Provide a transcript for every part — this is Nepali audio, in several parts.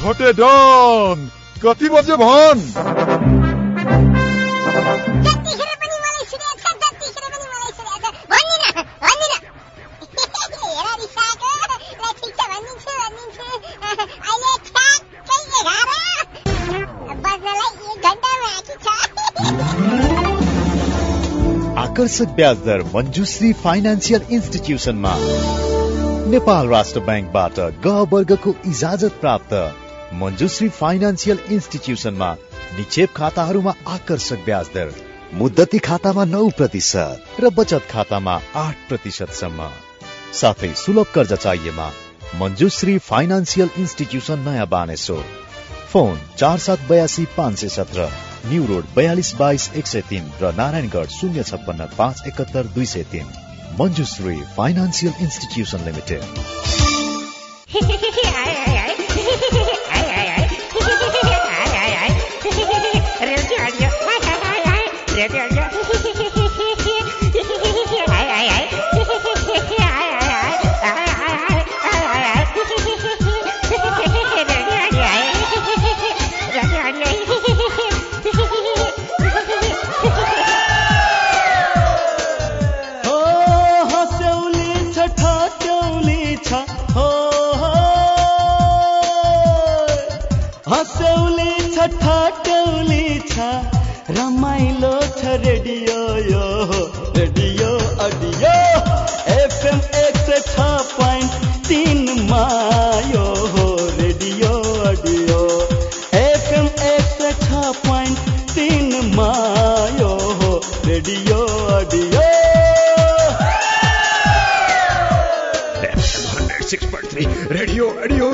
घोटे डन कति बजे भन आकर्षक ब्याज दर मञ्जुश्री फाइनान्सियल इन्स्टिट्युसनमा नेपाल राष्ट्र बैंकबाट ग वर्गको इजाजत प्राप्त मञ्जुश्री फाइनान्सियल इन्स्टिट्युसनमा निक्षेप खाताहरूमा आकर्षक ब्याज दर, मुद्दती खातामा 9% र बचत खातामा 8% सम्म। साथै सुलभ कर्जा चाहिएमा मञ्जुश्री फाइनान्सियल इन्स्टिट्युसन नयाँ बानेश्वर। फोन 4782 517, न्यू रोड 4222 103 र Narayangadh 056 571 203। Manjushree financial institution limited. रमाइलो छ रेडियो यो रेडियो अडियो FM 106.3 मा यो रेडियो अडियो FM 106.3 मा यो radio audio FM 106.3 radio audio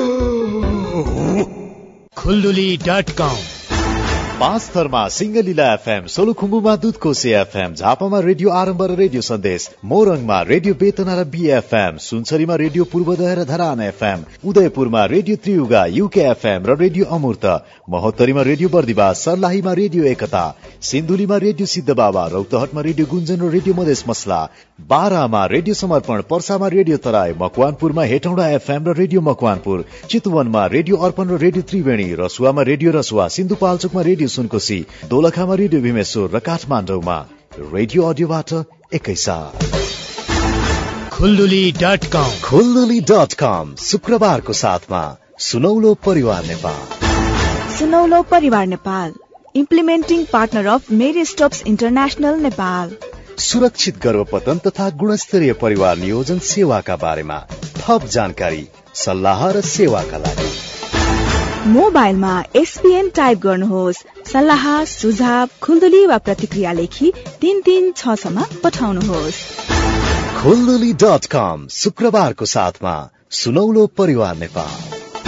खुल्दुली.com। पाँचथरमा सिंगलीला एफएम, सोलुखुम्बुमा दुधकोशी एफएम, झापामा रेडियो आरम्भ र रेडियो सन्देश, मोरङमा रेडियो बेतना र बीएफएम, सुनसरीमा रेडियो पूर्वोदय र धरान एफएम, उदयपुरमा रेडियो त्रियुगा युके एफएम र रेडियो अमृत, महोत्तरीमा रेडियो बर्दिवास, सर्लाहीमा रेडियो एकता, सिन्धुलीमा रेडियो सिद्धबाबा, रौतहटमा रेडियो गुन्जन र रेडियो मधेस मसला, बारामा रेडियो समर्पण, पर्सामा रेडियो तराई, मकवानपुरमा हेटौँडा एफएम र रेडियो मकवानपुर, चितवनमा रेडियो अर्पण र रेडियो त्रिवेणी, रसुवामा रेडियो रसुवा, सिन्धुपाल्चोकमा रेडियो सुनकोशी, दोलखामा रेडियो भीमेश्वर र काठमाडौँमा रेडियो अडियोबाट एकैसाथ। खुल्दुली.com। खुल्दुली.com शुक्रबारको साथमा सुनौलो Parivar Nepal. Sunaulo Parivar Nepal, implementing partner of Marie Stopes International Nepal. सुरक्षित गर्भपतन तथा गुणस्तरीय परिवार नियोजन सेवाका बारेमा थप जानकारी, सल्लाह र सेवाका लागि मोबाइलमा SPN टाइप गर्नुहोस्। सल्लाह, सुझाव, खुल्दुली वा प्रतिक्रिया लेखी 336 मा पठाउनुहोस्। खुल्दुली.com शुक्रबारको साथमा सुनौलो परिवार नेपाल।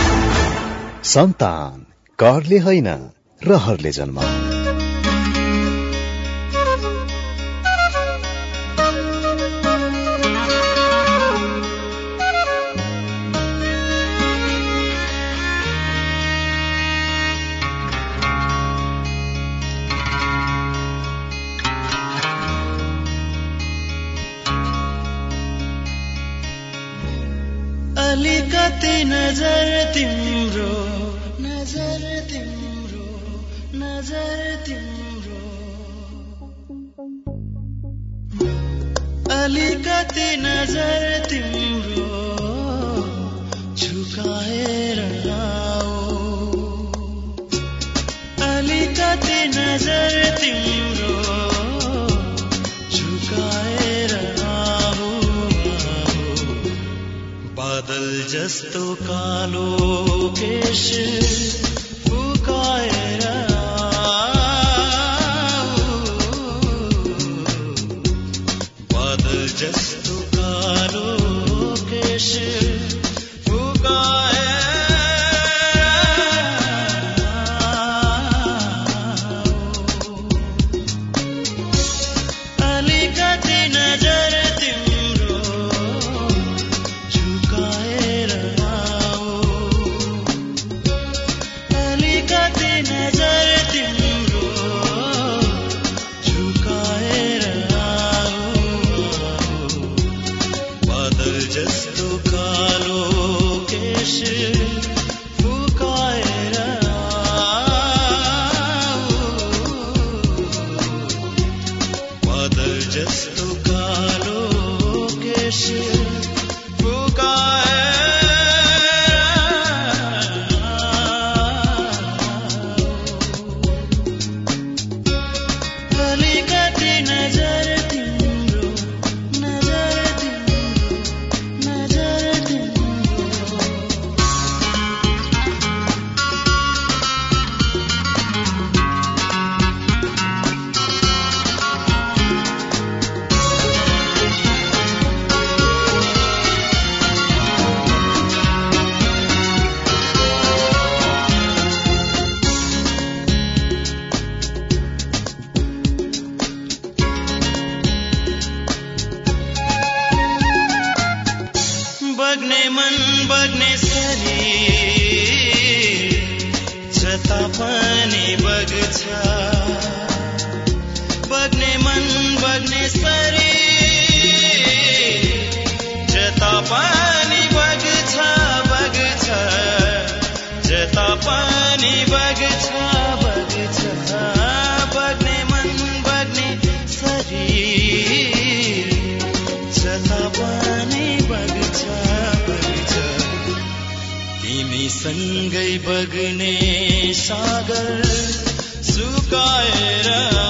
सन्तान करले होइन रहरले जन्म। अलिकति नजर तिम्रो नजर तिम्रो नजर तिम्रो अलिकति नजर तिम्रो झुकाएर आओ अलिकति नजर तिम्रो झुकाएर आओ बादल जस्तो कालो केश फुकाएर बादल जस्तो कालो केश फुकाएर अलिकति नजर तिम्रो झुकाएर अलिकति नजर तिम्रो झुकाएर बादल जस्तो कालो केश फुकाएर सँगै बग्ने सागर सुकाएर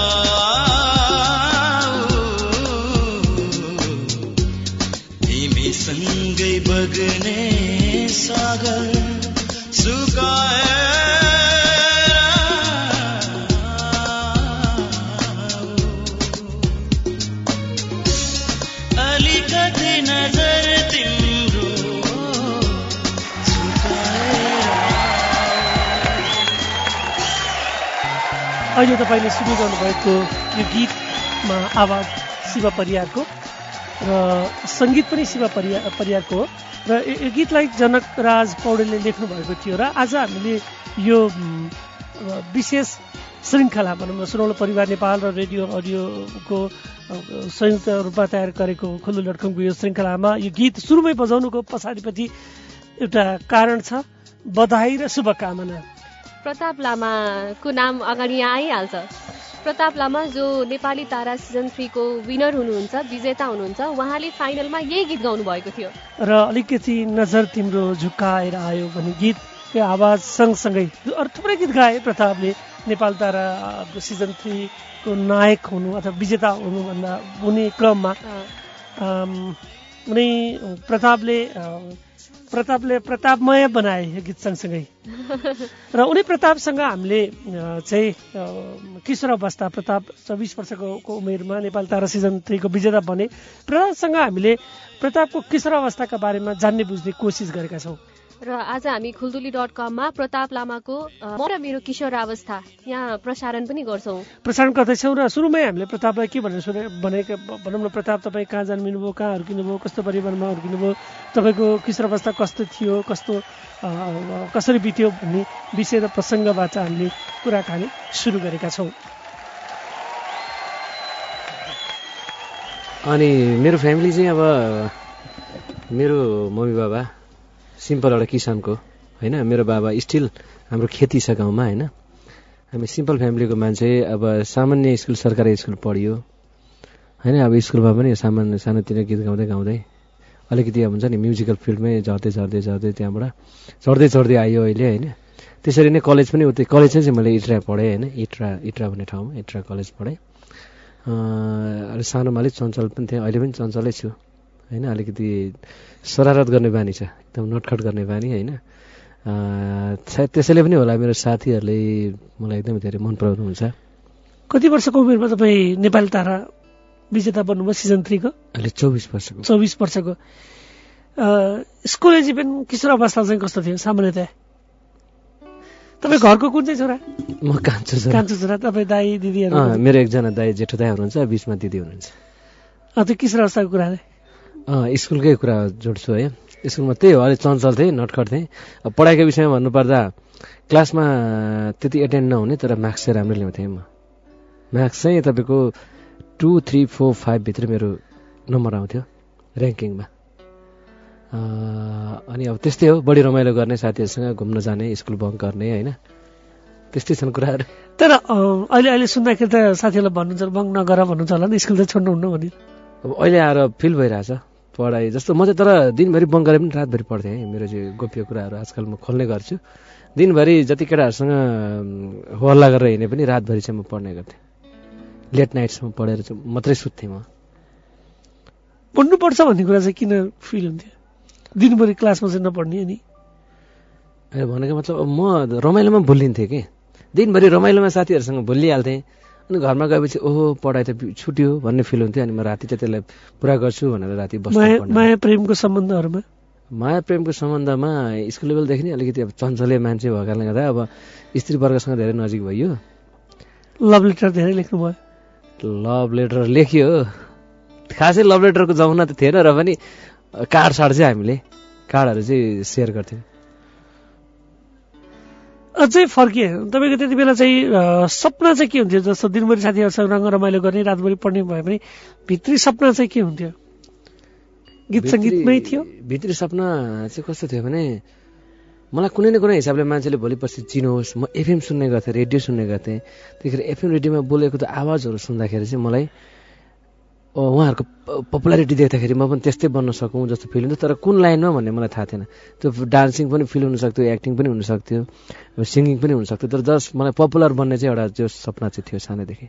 तिमी सँगै बग्ने सागर सुकाएर अलिकति नजर तिम्रो अहिले तपाईँले सुनिरहनु भएको यो गीतमा आवाज शिव परियारको र सङ्गीत पनि शिव परियारको हो र यो गीतलाई जनकराज पौडेलले लेख्नु भएको थियो र आज हामीले यो विशेष श्रृङ्खला भनौँ न सुनौलो परिवार नेपाल र रेडियो अडियोको संयुक्त रूपमा तयार गरेको खुल्लु लड्कमको यो श्रृङ्खलामा यो गीत सुरुमै बजाउनुको पछाडिपट्टि एउटा कारण छ बधाई र शुभकामना। प्रताप लामाको नाम अगाडि यहाँ आइहाल्छ। प्रताप लामा जो नेपाली तारा सिजन 3 को विनर हुनुहुन्छ, विजेता हुनुहुन्छ, उहाँले फाइनलमा यही गीत गाउनु भएको थियो र अलिकति नजर तिम्रो झुकाएर आयो भन्ने गीतको आवाज सँगसँगै अरू थुप्रै गीत गाए प्रतापले। नेपाल तारा सिजन 3 को नायक हुनु अथवा विजेता हुनुभन्दा हुने क्रममा उनी प्रतापले प्रतापमय बनाए यो गीत सँगसँगै र उनी प्रतापसँग हामीले चाहिँ किशोर अवस्था प्रताप 24 वर्षको उमेरमा नेपाल तारा सिजन 3 को विजेता बने। प्रतापसँग हामीले प्रतापको किशोर अवस्थाका बारेमा जान्ने बुझ्ने कोसिस गरेका छौँ र आज हामी खुल्दुली.com मा प्रताप लामाको म र मेरो किशोर अवस्था यहाँ प्रसारण पनि गर्दैछौँ र सुरुमै हामीले प्रतापलाई के भनेको भनौँ न, प्रताप तपाईँ कहाँ जन्मिनुभयो, कहाँ हुर्किनुभयो, कस्तो परिवारमा हुर्किनुभयो, तपाईँको किशोर अवस्था कस्तो थियो, कसरी बित्यो भन्ने विषय र प्रसङ्गबाट हामीले कुराकानी सुरु गरेका छौँ। अनि मेरो फ्यामिली चाहिँ अब मेरो मम्मी बाबा सिम्पल एउटा किसानको होइन, मेरो बाबा स्टिल हाम्रो खेती छ गाउँमा होइन। हामी सिम्पल फ्यामिलीको मान्छे। अब सामान्य स्कुल सरकारी स्कुल पढियो होइन। अब स्कुलमा पनि सामान्य सानोतिनो गीत गाउँदै अलिकति अब हुन्छ नि म्युजिकल फिल्डमै झर्दै त्यहाँबाट चढ्दै आयो अहिले होइन। त्यसरी नै कलेज पनि उतै कलेज चाहिँ मैले इट्रा पढेँ होइन। इट्रा भन्ने ठाउँमा इट्रा कलेज पढेँ। अलिक सानोमा अलिक चञ्चल पनि थिएँ, अहिले पनि चञ्चलै छु होइन। अलिकति शरारत गर्ने बानी छ, एकदम नटखट गर्ने बानी होइन। सायद त्यसैले पनि होला मेरो साथीहरूले मलाई एकदम धेरै मन पराउनुहुन्छ। कति वर्षको उमेरमा तपाईँ नेपाल तारा विजेता बन्नुभयो सिजन 3 को? अहिले 24 वर्षको। 24 वर्षको। स्कुल जीवन किशोर अवस्था चाहिँ कस्तो थियो सामान्यतया? तपाईँ घरको कुन चाहिँ छोरा? म कान्छो छोरा। तपाईँ दाई दिदीहरू? मेरो एकजना दाई जेठो दाई हुनुहुन्छ, बिचमा दिदी हुनुहुन्छ। त्यो किशोर अवस्थाको कुरा स्कुलकै कुरा जोड्छु है। स्कुलमा त्यही हो, अलिक चञ्चल थिएँ, नटखट थिएँ। अब पढाइको विषयमा भन्नुपर्दा क्लासमा त्यति एटेन्ड नहुने, तर मार्क्स चाहिँ राम्रो ल्याउँथेँ म। मार्क्स चाहिँ तपाईँको 2, 3, 4, 5 भित्र मेरो नम्बर आउँथ्यो ऱ्याङ्किङमा। अनि अब त्यस्तै हो, बढी रमाइलो गर्ने, साथीहरूसँग घुम्न जाने, स्कुल बङ्क गर्ने होइन, त्यस्तै छन् कुराहरू। तर अहिले सुन्दाखेरि त साथीहरूलाई भन्नुहुन्छ बङ्क नगर भन्नुहुन्छ होला नि, स्कुल त छोड्नुहुन्न भने? अब अहिले आएर फिल भइरहेछ पढाइ जस्तो म चाहिँ तर दिनभरि बङ्क गरे पनि रातभरि पढ्थेँ है। मेरो चाहिँ गोप्य कुराहरू आजकल म खोल्ने गर्छु। दिनभरि जति केटाहरूसँग हल्ला गरेर हिँडे पनि रातभरि चाहिँ म पढ्ने गर्थेँ। लेट नाइटसम्म पढेर चाहिँ मात्रै सुत्थेँ म। पढ्नुपर्छ भन्ने कुरा चाहिँ किन फिल हुन्थ्यो दिनभरि क्लासमा चाहिँ नपढ्ने? अनि भनेको मतलब म रमाइलोमा भुलिन्थेँ कि, दिनभरि रमाइलोमा साथीहरूसँग भुलिहाल्थेँ। अनि घरमा गएपछि ओहो पढाइ त छुट्यो भन्ने फिल हुन्थ्यो। अनि म राति चाहिँ त्यसलाई पुरा गर्छु भनेर राति बस्छु। माया प्रेमको सम्बन्धहरूमा माया प्रेमको सम्बन्धमा स्कुल लेभलदेखि नै अलिकति अब चञ्चले मान्छे भएको कारणले गर्दा अब स्त्री वर्गसँग धेरै नजिक भयो। लभ लेटर धेरै लेख्नुभयो? लभ लेटर लेखियो, खासै लभ लेटरको जमाना त थिएन र पनि कार्ड चाहिँ हामीले कार्डहरू चाहिँ सेयर गर्थ्यौँ। अझै फर्किए तपाईँको त्यति बेला चाहिँ सपना चाहिँ के हुन्थ्यो? जस्तो दिनभरि साथीहरूसँग रङ रमाइलो गर्ने, रातभरि पढ्ने भए पनि भित्री सपना चाहिँ के हुन्थ्यो? गीत सङ्गीतमै थियो? भित्री सपना चाहिँ कस्तो थियो भने मलाई कुनै न कुनै हिसाबले मान्छेले भोलि पछि चिनोस्। म एफएम सुन्ने गर्थेँ, रेडियो सुन्ने गर्थेँ। त्यतिखेर एफएम रेडियोमा बोलेको त आवाजहरू सुन्दाखेरि चाहिँ मलाई उहाँहरूको पपुलारिटी देख्दाखेरि म पनि त्यस्तै बन्न सकौँ जस्तो फिल हुन्थ्यो। तर कुन लाइनमा भन्ने मलाई थाहा थिएन। त्यो डान्सिङ पनि फिल हुनसक्थ्यो, एक्टिङ पनि हुनसक्थ्यो, सिङ्गिङ पनि हुनसक्थ्यो। तर जस्ट मलाई पपुलर बन्ने चाहिँ एउटा जो सपना चाहिँ थियो सानैदेखि।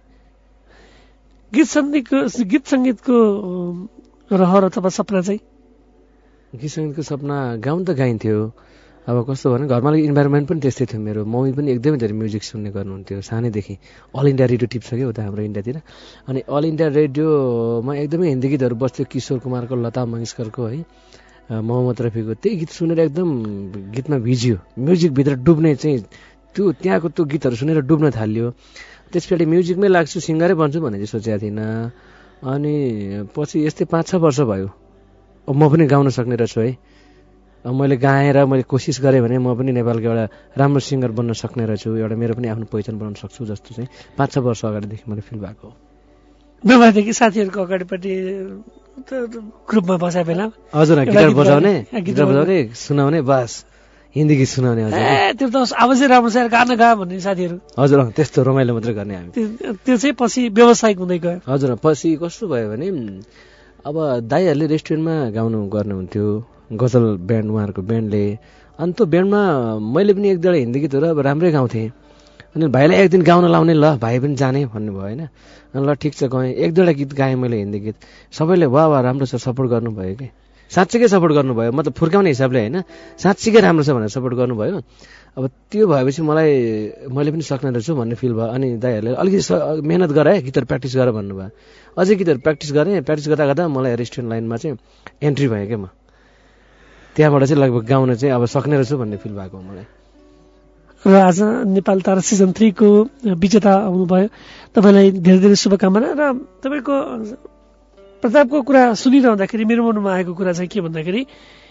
गीत सङ्गीतको रहर अथवा सपना चाहिँ? गीत सङ्गीतको सपना गाउन त गाइन्थ्यो। अब कस्तो भने घरमा इन्भाइरोमेन्ट पनि त्यस्तै थियो। मेरो मम्मी पनि एकदमै धेरै म्युजिक सुन्ने गर्नुहुन्थ्यो सानैदेखि। अल इन्डिया रेडियो टिप्छ क्या उता हाम्रो इन्डियातिर। अनि अल इन्डिया रेडियोमा एकदमै हिन्दी गीतहरू बस्थ्यो, किशोर कुमारको, लता मङ्गेशकरको है, मोहम्मद रफीको। त्यही गीत सुनेर एकदम गीतमा भिजियो, म्युजिकभित्र डुब्ने चाहिँ त्यो त्यहाँको त्यो गीतहरू सुनेर डुब्न थाल्यो। त्यसपछि म्युजिकमै लाग्छु, सिङ्गरै बन्छु भन्ने चाहिँ सोचेको थिइनँ। अनि पछि यस्तै 5-6 वर्ष भयो अब म पनि गाउन सक्ने रहेछु है। अब मैले गाएर मैले कोसिस गरेँ भने म पनि नेपालको एउटा राम्रो सिङ्गर बन्न सक्ने रहेछु, एउटा मेरो पनि आफ्नो पहिचान बनाउन सक्छु जस्तो चाहिँ 5-6 वर्ष अगाडिदेखि मैले फिल भएको हो। नभएदेखि साथीहरूको अगाडिपट्टि ग्रुपमा बसाए बेला हजुर गिटार बजाउने सुनाउने, बस हिन्दी गीत सुनाउने। हजुर त्यो त आवाजै राम्रो छ गाना गा भन्ने साथीहरू। हजुर त्यस्तो रमाइलो मात्रै गर्ने हामी। त्यो चाहिँ पछि व्यावसायिक हुँदै गयो। हजुर पछि कस्तो भयो भने अब दाइहरूले रेस्टुरेन्टमा गाउनु गर्नुहुन्थ्यो, गजल ब्यान्ड उहाँहरूको ब्यान्डले। अनि त्यो ब्यान्डमा मैले पनि एक दुईवटा हिन्दी गीतहरू अब राम्रै गाउँथेँ। अनि भाइलाई एक दिन गाउन लाउने, ल भाइ पनि जाने भन्नुभयो होइन। अनि ल ठिक छ गएँ, एक दुईवटा गीत गाएँ मैले हिन्दी गीत। सबैले वाह राम्रो छ सपोर्ट गर्नुभयो कि, साँच्चीकै सपोर्ट गर्नुभयो। मतलब फुर्काउने हिसाबले होइन, साँच्चीकै राम्रो छ भनेर सपोर्ट गर्नुभयो। अब त्यो भएपछि मैले पनि सक्ने रहेछु भन्ने फिल भयो। अनि दाइहरूले अलिकति मेहनत गर है, गीतहरू प्र्याक्टिस गर भन्नुभयो। अझै गीतहरू प्र्याक्टिस गरेँ। प्र्याक्टिस गर्दा गर्दा मलाई रेस्टुरेन्ट लाइनमा चाहिँ एन्ट्री भयो क्या म। त्यहाँबाट चाहिँ लगभग गाउन चाहिँ अब सक्ने रहेछु भन्ने फिल भएको हो मलाई। र आज नेपाल तारा सिजन 3 को विजेता आउनुभयो, तपाईँलाई धेरै धेरै शुभकामना। र तपाईँको प्रतापको कुरा सुनिरहँदाखेरि मेरो मनमा आएको कुरा चाहिँ के भन्दाखेरि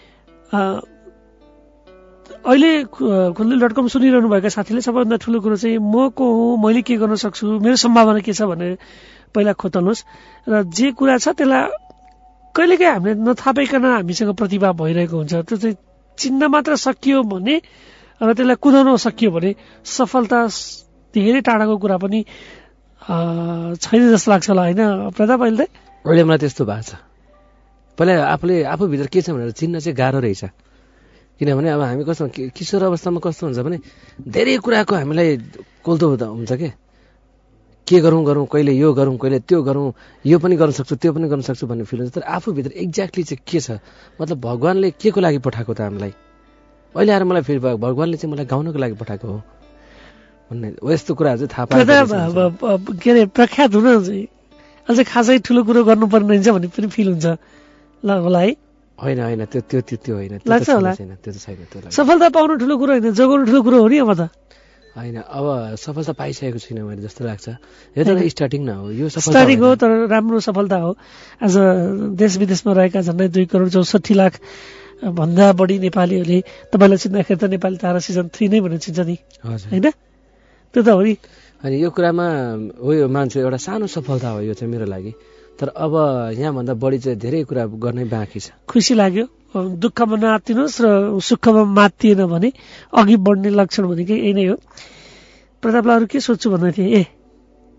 अहिले खुल्दुली.com सुनिरहनुभएका साथीले सबैभन्दा ठुलो कुरो चाहिँ म को हुँ, मैले के गर्न सक्छु, मेरो सम्भावना के छ भनेर पहिला खोतल्नुहोस्। र जे कुरा छ त्यसलाई कहिलेकाहीँ हामीले नथापाइकन हामीसँग प्रतिभा भइरहेको हुन्छ, त्यो चाहिँ चिन्न मात्र सकियो भने र त्यसलाई कुदाउन सकियो भने सफलता धेरै टाढाको कुरा पनि छैन जस्तो लाग्छ होला होइन प्रताप? अहिले मलाई त्यस्तो भएको छ। पहिला आफूभित्र के छ भनेर चिन्न चाहिँ गाह्रो रहेछ। किनभने अब हामी कस्तो किशोर अवस्थामा कस्तो हुन्छ भने धेरै कुराको हामीलाई कोल्तो हुन्छ के गरौँ कहिले यो गरौँ कहिले त्यो गरौँ, यो पनि गर्न सक्छु त्यो पनि गर्न सक्छु भन्ने फिल हुन्छ। तर आफूभित्र एक्ज्याक्टली चाहिँ के छ, मतलब भगवान्ले के को लागि पठाएको त हामीलाई। अहिले आएर मलाई फिल भयो भगवान्ले चाहिँ मलाई गाउनको लागि पठाएको हो भन्ने यस्तो कुराहरू चाहिँ थाहा पाएको। के अरे प्रख्यात हुन चाहिँ अझै खासै ठुलो कुरो गर्नुपर्ने रहेछ भन्ने पनि फिल हुन्छ होला है? होइन त्यो होइन, लाग्छ होला त्यो छैन। सफलता पाउनु ठुलो कुरो होइन, जोगाउनु ठुलो कुरो हो नि। अब त होइन, अब सफलता पाइसकेको छुइनँ मैले जस्तो लाग्छ। यो त स्टार्टिङ न हो, यो स्टार्टिङ हो तर राम्रो सफलता हो। आज देश विदेशमा रहेका झन्डै 2,64,00,000 भन्दा बढी नेपालीहरूले तपाईँलाई चिन्दाखेरि त नेपाली तारा सिजन 3 नै भनेर चिन्छ नि होइन? त्यो त हो नि। अनि यो कुरामा हो, यो मान्छे एउटा सानो सफलता हो यो चाहिँ मेरो लागि। तर अब यहाँभन्दा बढी चाहिँ धेरै कुरा गर्नै बाँकी छ। खुसी लाग्यो। दुःखमा नआत्तिनुहोस् र सुखमा मात्तिएन भने अघि बढ्ने लक्षण भनेकै यही नै हो। प्रतापलाई अरू के सोध्छु भन्दै थिएँ?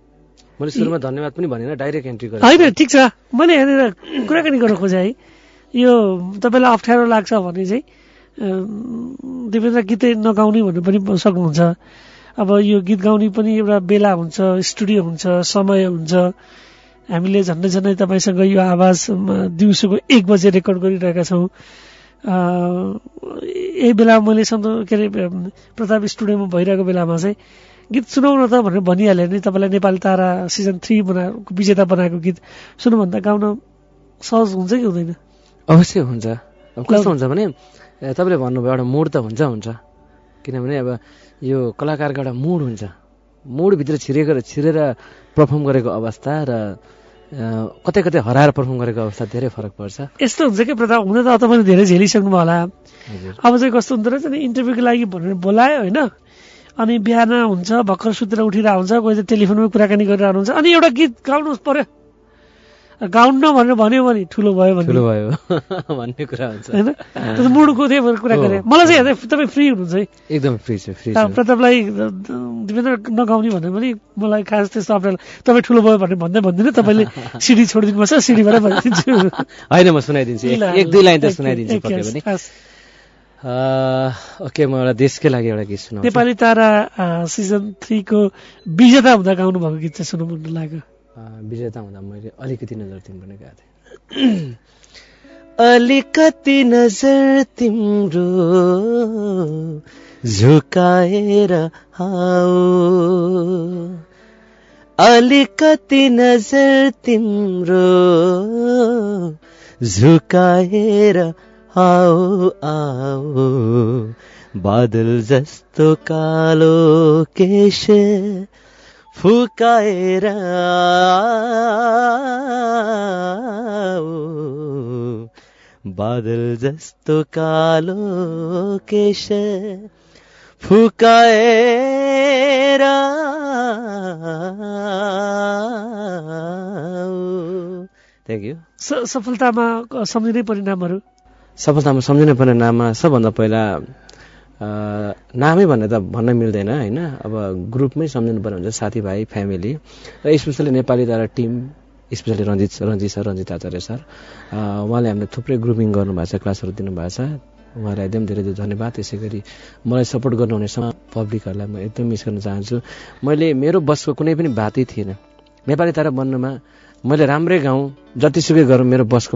मैले सुरुमा धन्यवाद पनि भनेन, डाइरेक्ट एन्ट्री गरेँ। होइन ठिक छ, मैले हेरेर कुराकानी गर्न खोजेँ है। यो तपाईँलाई अप्ठ्यारो लाग्छ भने चाहिँ देवेन्द्र गीतै नगाउने भन्नु पनि सक्नुहुन्छ। अब यो गीत गाउने पनि एउटा बेला हुन्छ, स्टुडियो हुन्छ, समय हुन्छ। हामीले झन्डै झन्डै तपाईँसँग यो आवाज दिउँसोको 1 बजे रेकर्ड गरिरहेका छौँ। यही बेला मैले के अरे प्रताप स्टुडियोमा भइरहेको बेलामा चाहिँ गीत सुनाउन त भनेर भनिहाल्यो भने तपाईँलाई नेपाली तारा सिजन 3 विजेता बनाएको गीत सुन्नुभन्दा गाउन सहज हुन्छ कि हुँदैन? अवश्य हुन्छ। अब कस्तो हुन्छ भने तपाईँले भन्नुभयो एउटा मुड त हुन्छ किनभने अब यो कलाकारको एउटा मुड हुन्छ। मुडभित्र छिरेर पर्फर्म गरेको अवस्था र कतै कतै हराएर पर्फर्म गरेको अवस्था धेरै फरक पर्छ। यस्तो हुन्छ कि प्रताप, हुन त तपाईँले धेरै झेलिसक्नुभयो होला। अब चाहिँ कस्तो हुँदो रहेछ नि, इन्टरभ्यूको लागि भनेर बोलायो होइन, अनि बिहान हुन्छ भर्खर सुतेर उठिरहेको हुन्छ, कोही चाहिँ टेलिफोनमा कुराकानी गरिरहेको हुन्छ, अनि एउटा गीत गाउनु पर्यो, गाउन भनेर भन्यो भने ठुलो भयो भन्ने कुरा हुन्छ होइन। त्यो मुडको त्यही भएर कुरा गरे। मलाई चाहिँ हेर्दै तपाईँ फ्री हुनुहुन्छ है? एकदम फ्री छ। प्रतापलाई देवेन्द्र नगाउने भने पनि मलाई खास त्यस्तो अप्ठ्यारो। तपाईँ ठुलो भयो भनेर भन्दिनँ, तपाईँले सिडी छोडिदिनु पर्छ, सिडीबाट भनिदिन्छु। होइन म सुनाइदिन्छु, 1-2 लाइन त सुनाइदिन्छु पक्कै पनि। ओके, म एउटा देशकै लागि एउटा गीत सुनाउँछु। नेपाली तारा सिजन 3 को विजेता हुँदा गाउनु भएको गीत चाहिँ सुन्नु मन लाग्यो। विजेता हुँदा मैले अलिकति नजर तिम्रो गाएको थिएँ। अलिकति नजर तिम्रो झुकाएर आओ, अलिकति नजर तिम्रो झुकाएर आओ आओ, बादल जस्तो कालो केश फुकाएर आओ, बादल जस्तो कालो केश फुकाएर आओ। Thank you. सफलतामा सम्झिने परिणामहरू? सफलतामा सम्झिने परिणाममा सबभन्दा पहिला नामै भन्ने त भन्न मिल्दैन होइन। अब ग्रुपमै सम्झिनु पर्ने हुन्छ, साथीभाइ, फ्यामिली, र especially Nepali Tara team, especially Ranjit Acharya sir. उहाँले हामीले थुप्रै ग्रुपिङ गर्नुभएको छ, क्लासहरू दिनुभएको छ। उहाँलाई एकदम धेरै धेरै धन्यवाद। त्यसै गरी मलाई सपोर्ट गर्नुहुने पब्लिकहरूलाई म एकदम मिस गर्न चाहन्छु। मेरो बसको कुनै पनि बातै थिएन नेपाली तारा बन्नुमा। मैले राम्रै गाउँ, जतिसुकै गरौँ, मेरो बसको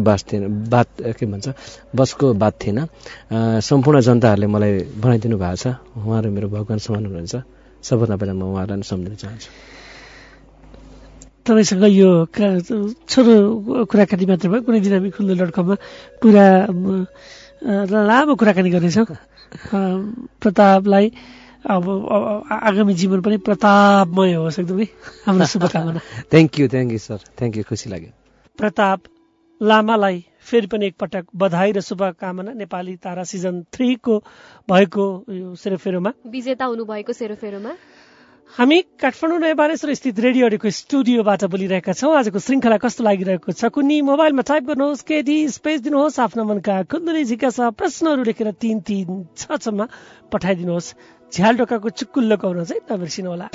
बसको बात थिएन। सम्पूर्ण जनताहरूले मलाई बनाइदिनु भएको छ। उहाँहरू मेरो भगवान समान हुनुहुन्छ। सबभन्दा पहिला म उहाँहरूलाई सम्झिन चाहन्छु। तपाईँसँग यो छोटो कुराकानी मात्र भयो। कुनै दिन हामी खुल्दुली.com पुरा लामो कुराकानी गर्नेछौँ। प्रतापलाई अब आगामी जीवन पनि प्रतापमय होस्, एकदमै हाम्रो शुभकामना। Thank you sir, thank you, खुसी लाग्यो। प्रताप लामालाई फेरि पनि एकपटक बधाई र शुभकामना। नेपाली तारा सिजन 3 को भएको यो सेरोफेरोमा विजेता हुनुभएको सेरोफेरोमा हामी काठमाडौँ नयाँ बानेश्वर स्थित रेडियो अडियोको स्टुडियोबाट बोलिरहेका छौँ। आजको श्रृङ्खला कस्तो लागिरहेको छ कुनी? मोबाइलमा टाइप गर्नुहोस्, केडी स्पेस दिनुहोस्, आफ्ना मनका खुन्दुली जिज्ञासा प्रश्नहरू लेखेर 3366 मा पठाइदिनुहोस्। झ्यालडोकाको चुक्कुल्लो गाउन चाहिँ नबिर्सिनु होला।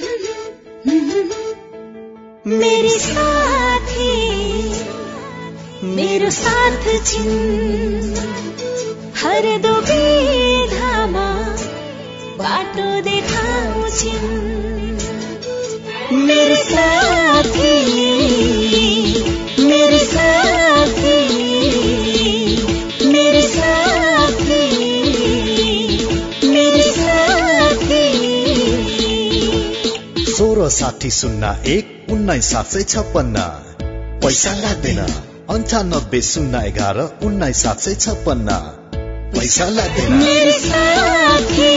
मेरी साथी मेरो साथ छिन्, हर दुविधामा बाटो देखाउँछिन्। मेरो साथी मेरो साथी मेरो साथी मेरो साथी। 166001 19756 पैसा लाग्दैन। 98 011 19756 पैसा लाग्दैन। मेरो साथी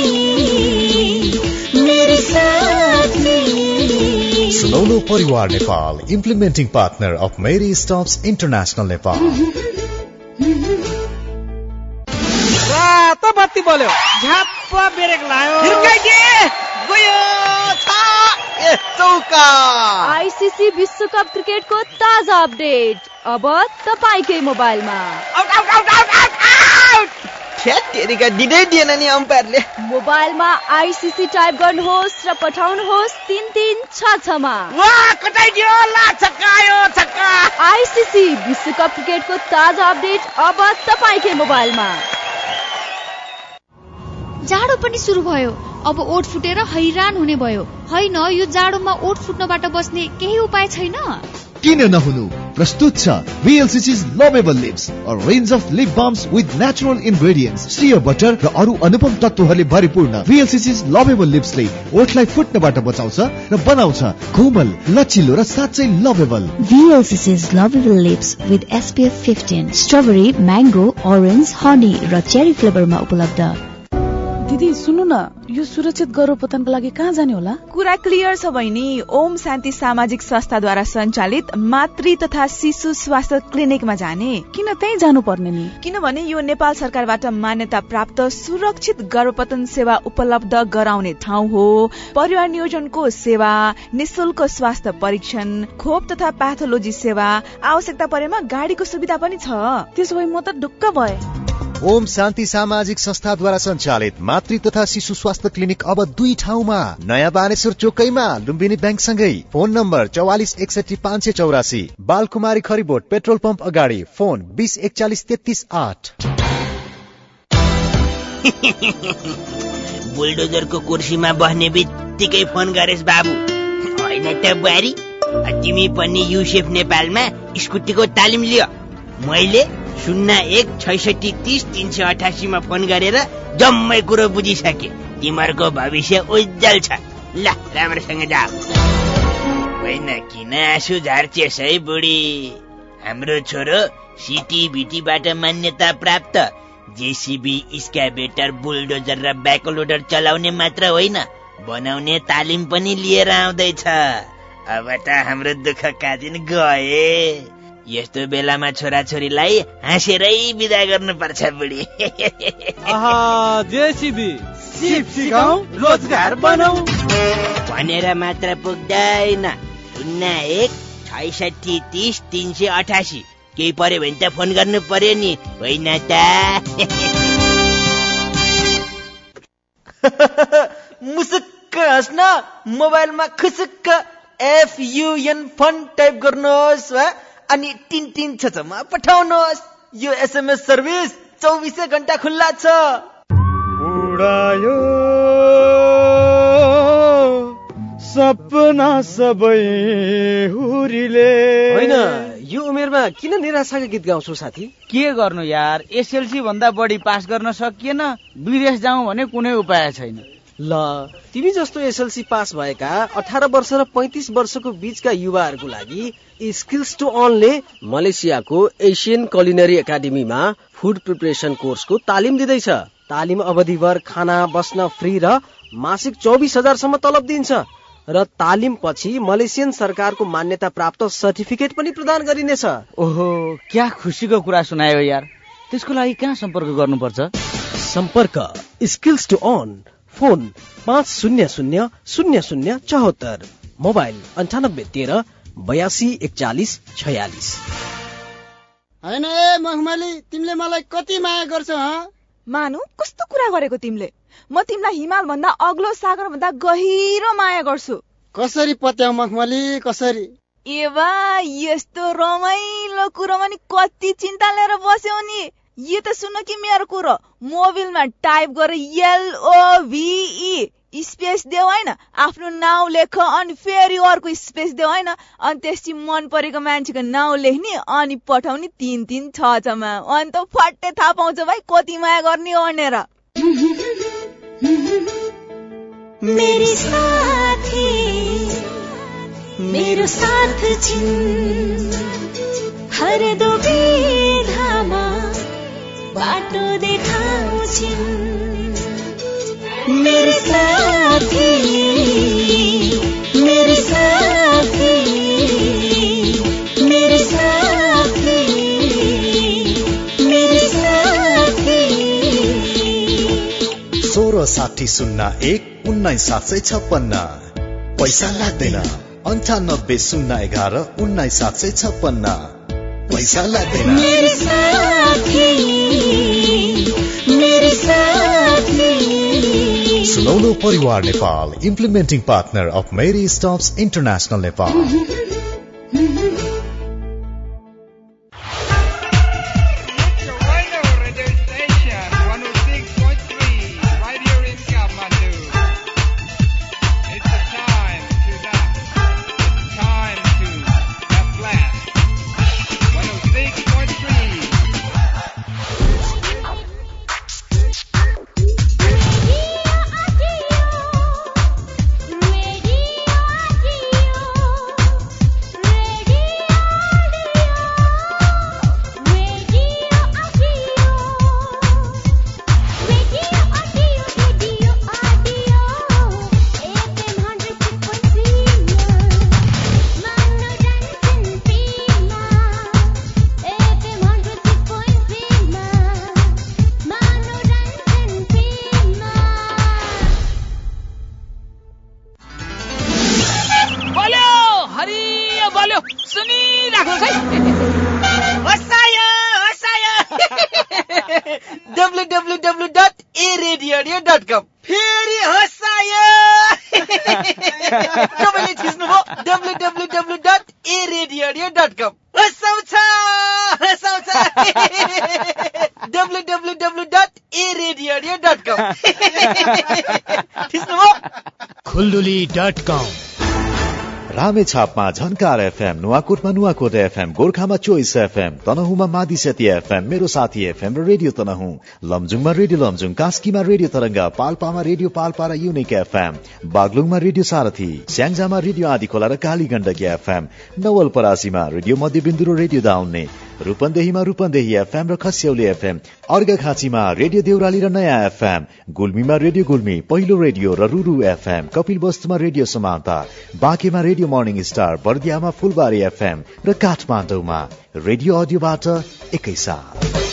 मेरो साथी। Sunaulo Parivar Nepal, implementing partner of Marie Stopes International Nepal. रात बत्ती बल्यो, झ्याप्प ब्रेक लायो, गयो चौका। आईसीसी विश्वकप क्रिकेटको ताजा अपडेट अब तपाईकै मोबाइलमा। छ्याटेरीका दिदै दिएन नि अम्पायरले। मोबाइलमा आइसिसी टाइप गर्नुहोस् र पठाउनुहोस् 3366 मा। वाह कटाइदियो ला छक्का आयो छक्का। आइसिसी विश्वकप क्रिकेटको ताजा अपडेट अब तपाईकै मोबाइलमा। जाडो पनि सुरु भयो, अब ओठ फुटेर हैरान हुने भयो। हैन, यो जाडोमा ओठ फुट्नबाट बस्ने केही उपाय छैन? किन नहुनु, प्रस्तुत छ VLCC's Lovable Lips, a range of lip balms with natural ingredients, shea butter र अरू अनुपम तत्वहरूले भरिपूर्ण। VLCC's Lovable Lips ले ओठलाई फुट्नबाट बचाउँछ र बनाउँछ कोमल, लचिलो र साँच्चै lovable. VLCC's Lovable Lips with SPF 15, strawberry, mango, orange, honey र चेरी फ्लेभरमा उपलब्ध। दिदी सुन्नु न, यो सुरक्षित गर्भपतनको लागि कहाँ जाने होला? कुरा क्लियर छ बहिनी। ओम शान्ति सामाजिक संस्थाद्वारा सञ्चालित मातृ तथा शिशु स्वास्थ्य क्लिनिकमा जाने। किन त्यही जानु पर्ने नि? किनभने यो नेपाल सरकारबाट मान्यता प्राप्त सुरक्षित गर्भपतन सेवा उपलब्ध गराउने ठाउँ हो। परिवार नियोजनको सेवा, निशुल्क स्वास्थ्य परीक्षण, खोप तथा प्याथोलोजी सेवा, आवश्यकता परेमा गाडीको सुविधा पनि छ। त्यसो भए म त ढुक्क भए। ओम शान्ति सामाजिक संस्थाद्वारा सञ्चालित मातृ तथा शिशु स्वास्थ्य क्लिनिक अब 2 ठाउँमा, नयाँ बानेश्वर चोकैमा लुम्बिनी बैंक सँगै। Phone number 4461 Balkumari Kharibot petrol pump अगाडि, फोन 20413338। बुलडोजरको कुर्सीमा बस्ने बित्तिकै फोन गरेस् बाबु। होइन त बुहारी, तिमी पनि युसेफ नेपालमा स्कुटीको तालिम लियो। मैले 0166300388 मा फोन गरेर जम्मै कुरो बुझिसके। तिमीहरूको भविष्य उज्जवल छ। ल राम्रोसँग जाऊ। होइन किन आँसु झार्छेस् है बुढी? हाम्रो छोरो सिटिभिटीबाट मान्यता प्राप्त जेसीबी, स्क्याभेटर, बुलडोजर र ब्याकलोडर चलाउने मात्र होइन, बनाउने तालिम पनि लिएर आउँदैछ। अब त हाम्रो दुःख काजिन गए। यस्तो बेलामा छोराछोरीलाई हाँसेरै विदा गर्नुपर्छ बुढी। जेसीबी सिप सिकाऊ, रोजगार बनाऊ भनेर मात्र पुग्दैन। 0166300388 केही पर्यो भने त फोन गर्नु पर्यो नि, होइन त? मुसुक्क हाँस्न, मोबाइलमा खुसुक्क FUN फन टाइप गर्नुहोस् अनि 3366 मा पठाउनुहोस्। यो SMS सर्भिस 24 घण्टा खुल्ला छ। उडायो सपना सबै हुरीले। होइन, यो उमेरमा किन निराशाका गीत गाउँछौ साथी? के गर्नु यार, SLC भन्दा बढी पास गर्न सकिएन, विदेश जाउँ भने कुनै उपाय छैन। ल, तिमी जस्तो SLC पास भएका 18 वर्ष र 35 वर्षको बीचका युवाहरूको लागि स्किल्स टु अर्नले मलेसियाको एसियन कुलिनरी एकाडेमीमा फुड प्रिपरेसन कोर्सको तालिम दिँदैछ। तालिम अवधिभर खाना, बस्न फ्री र मासिक 24,000 सम्म तलब दिन्छ र तालिम पछि मलेसियन सरकारको मान्यता प्राप्त सर्टिफिकेट पनि प्रदान गरिनेछ। ओहो, क्या खुसीको कुरा सुनायो यार। त्यसको लागि कहाँ सम्पर्क गर्नुपर्छ? सम्पर्क skills to earn, phone 5000074, mobile 9813824146। होइन ए मखमली, तिमीले मलाई कति माया गर्छौ? मानु, कस्तो कुरा गरेको तिमीले? म तिमीलाई हिमाल भन्दा अग्लो, सागर भन्दा गहिरो माया गर्छु। कसरी पत्याउ मखमली, कसरी? एवा, यस्तो रमाइलो कुरोमा नि कति चिन्ता लिएर बस्यौ नि। यो त सुन कि मेरो कुरो, मोबाइलमा टाइप गरेर LOVE स्पेस देऊ होइन, आफ्नो नाउँ लेख अनि फेरि अर्को स्पेस देऊ होइन, अनि त्यसपछि मन परेको मान्छेको नाउँ लेख्ने अनि पठाउने 3366 मा। अनि त फट्टे थाहा पाउँछ भाइ कति माया गर्ने हो भनेर। मेरी साथी मेरो साथ छिन्, हर दुविधामा बाटो देखाउँछिन्। मेरे साथी मेरे साथी मेरे साथी मेरे साथी। 16601956, पैसा लाग्दैन। 9801195756, पैसा लाग्दैन। मेरे साथी मेरे Parivar Nepal, implementing partner of Marie Stopes International Nepal. www.aradio.com फेरि हसायो तपाईले थिच्नुभयो www.aradio.com हसाउँछ www.aradio.com थिच्नुभयो खुल्दुली.com रामेछापमा झन्कार एफएम, नुवाकोटमा नुवाकोट एफएम, गोर्खामा चोइस एफएम, तनहुमा मादिसेती एफएम, मेरो साथी एफएम र रेडियो तनहु, लमजुङमा रेडियो लमजुङ, कास्कीमा रेडियो तरंग, पाल्पामा रेडियो पाल्पा र युनिक एफएम, बागलुङमा रेडियो सारथी, स्याङ्जामा रेडियो आदिखोला र काली गण्डकी एफएम, नवलपरासीमा रेडियो मध्यबिन्दु र रेडियो दाउन्ने, रूपन्देहीमा रूपन्देही एफएम र खस्यौली एफएम, अर्घाखाँचीमा रेडियो देउराली र नयाँ एफएम, गुल्मीमा रेडियो गुल्मी, पहिलो रेडियो र रुरु एफएम, कपिलवस्तुमा रेडियो समानता, बाँकेमा रेडियो मर्निङ स्टार, बर्दियामा फुलबारी एफएम र काठमाडौँमा रेडियो अडियोबाट एकैसाथ।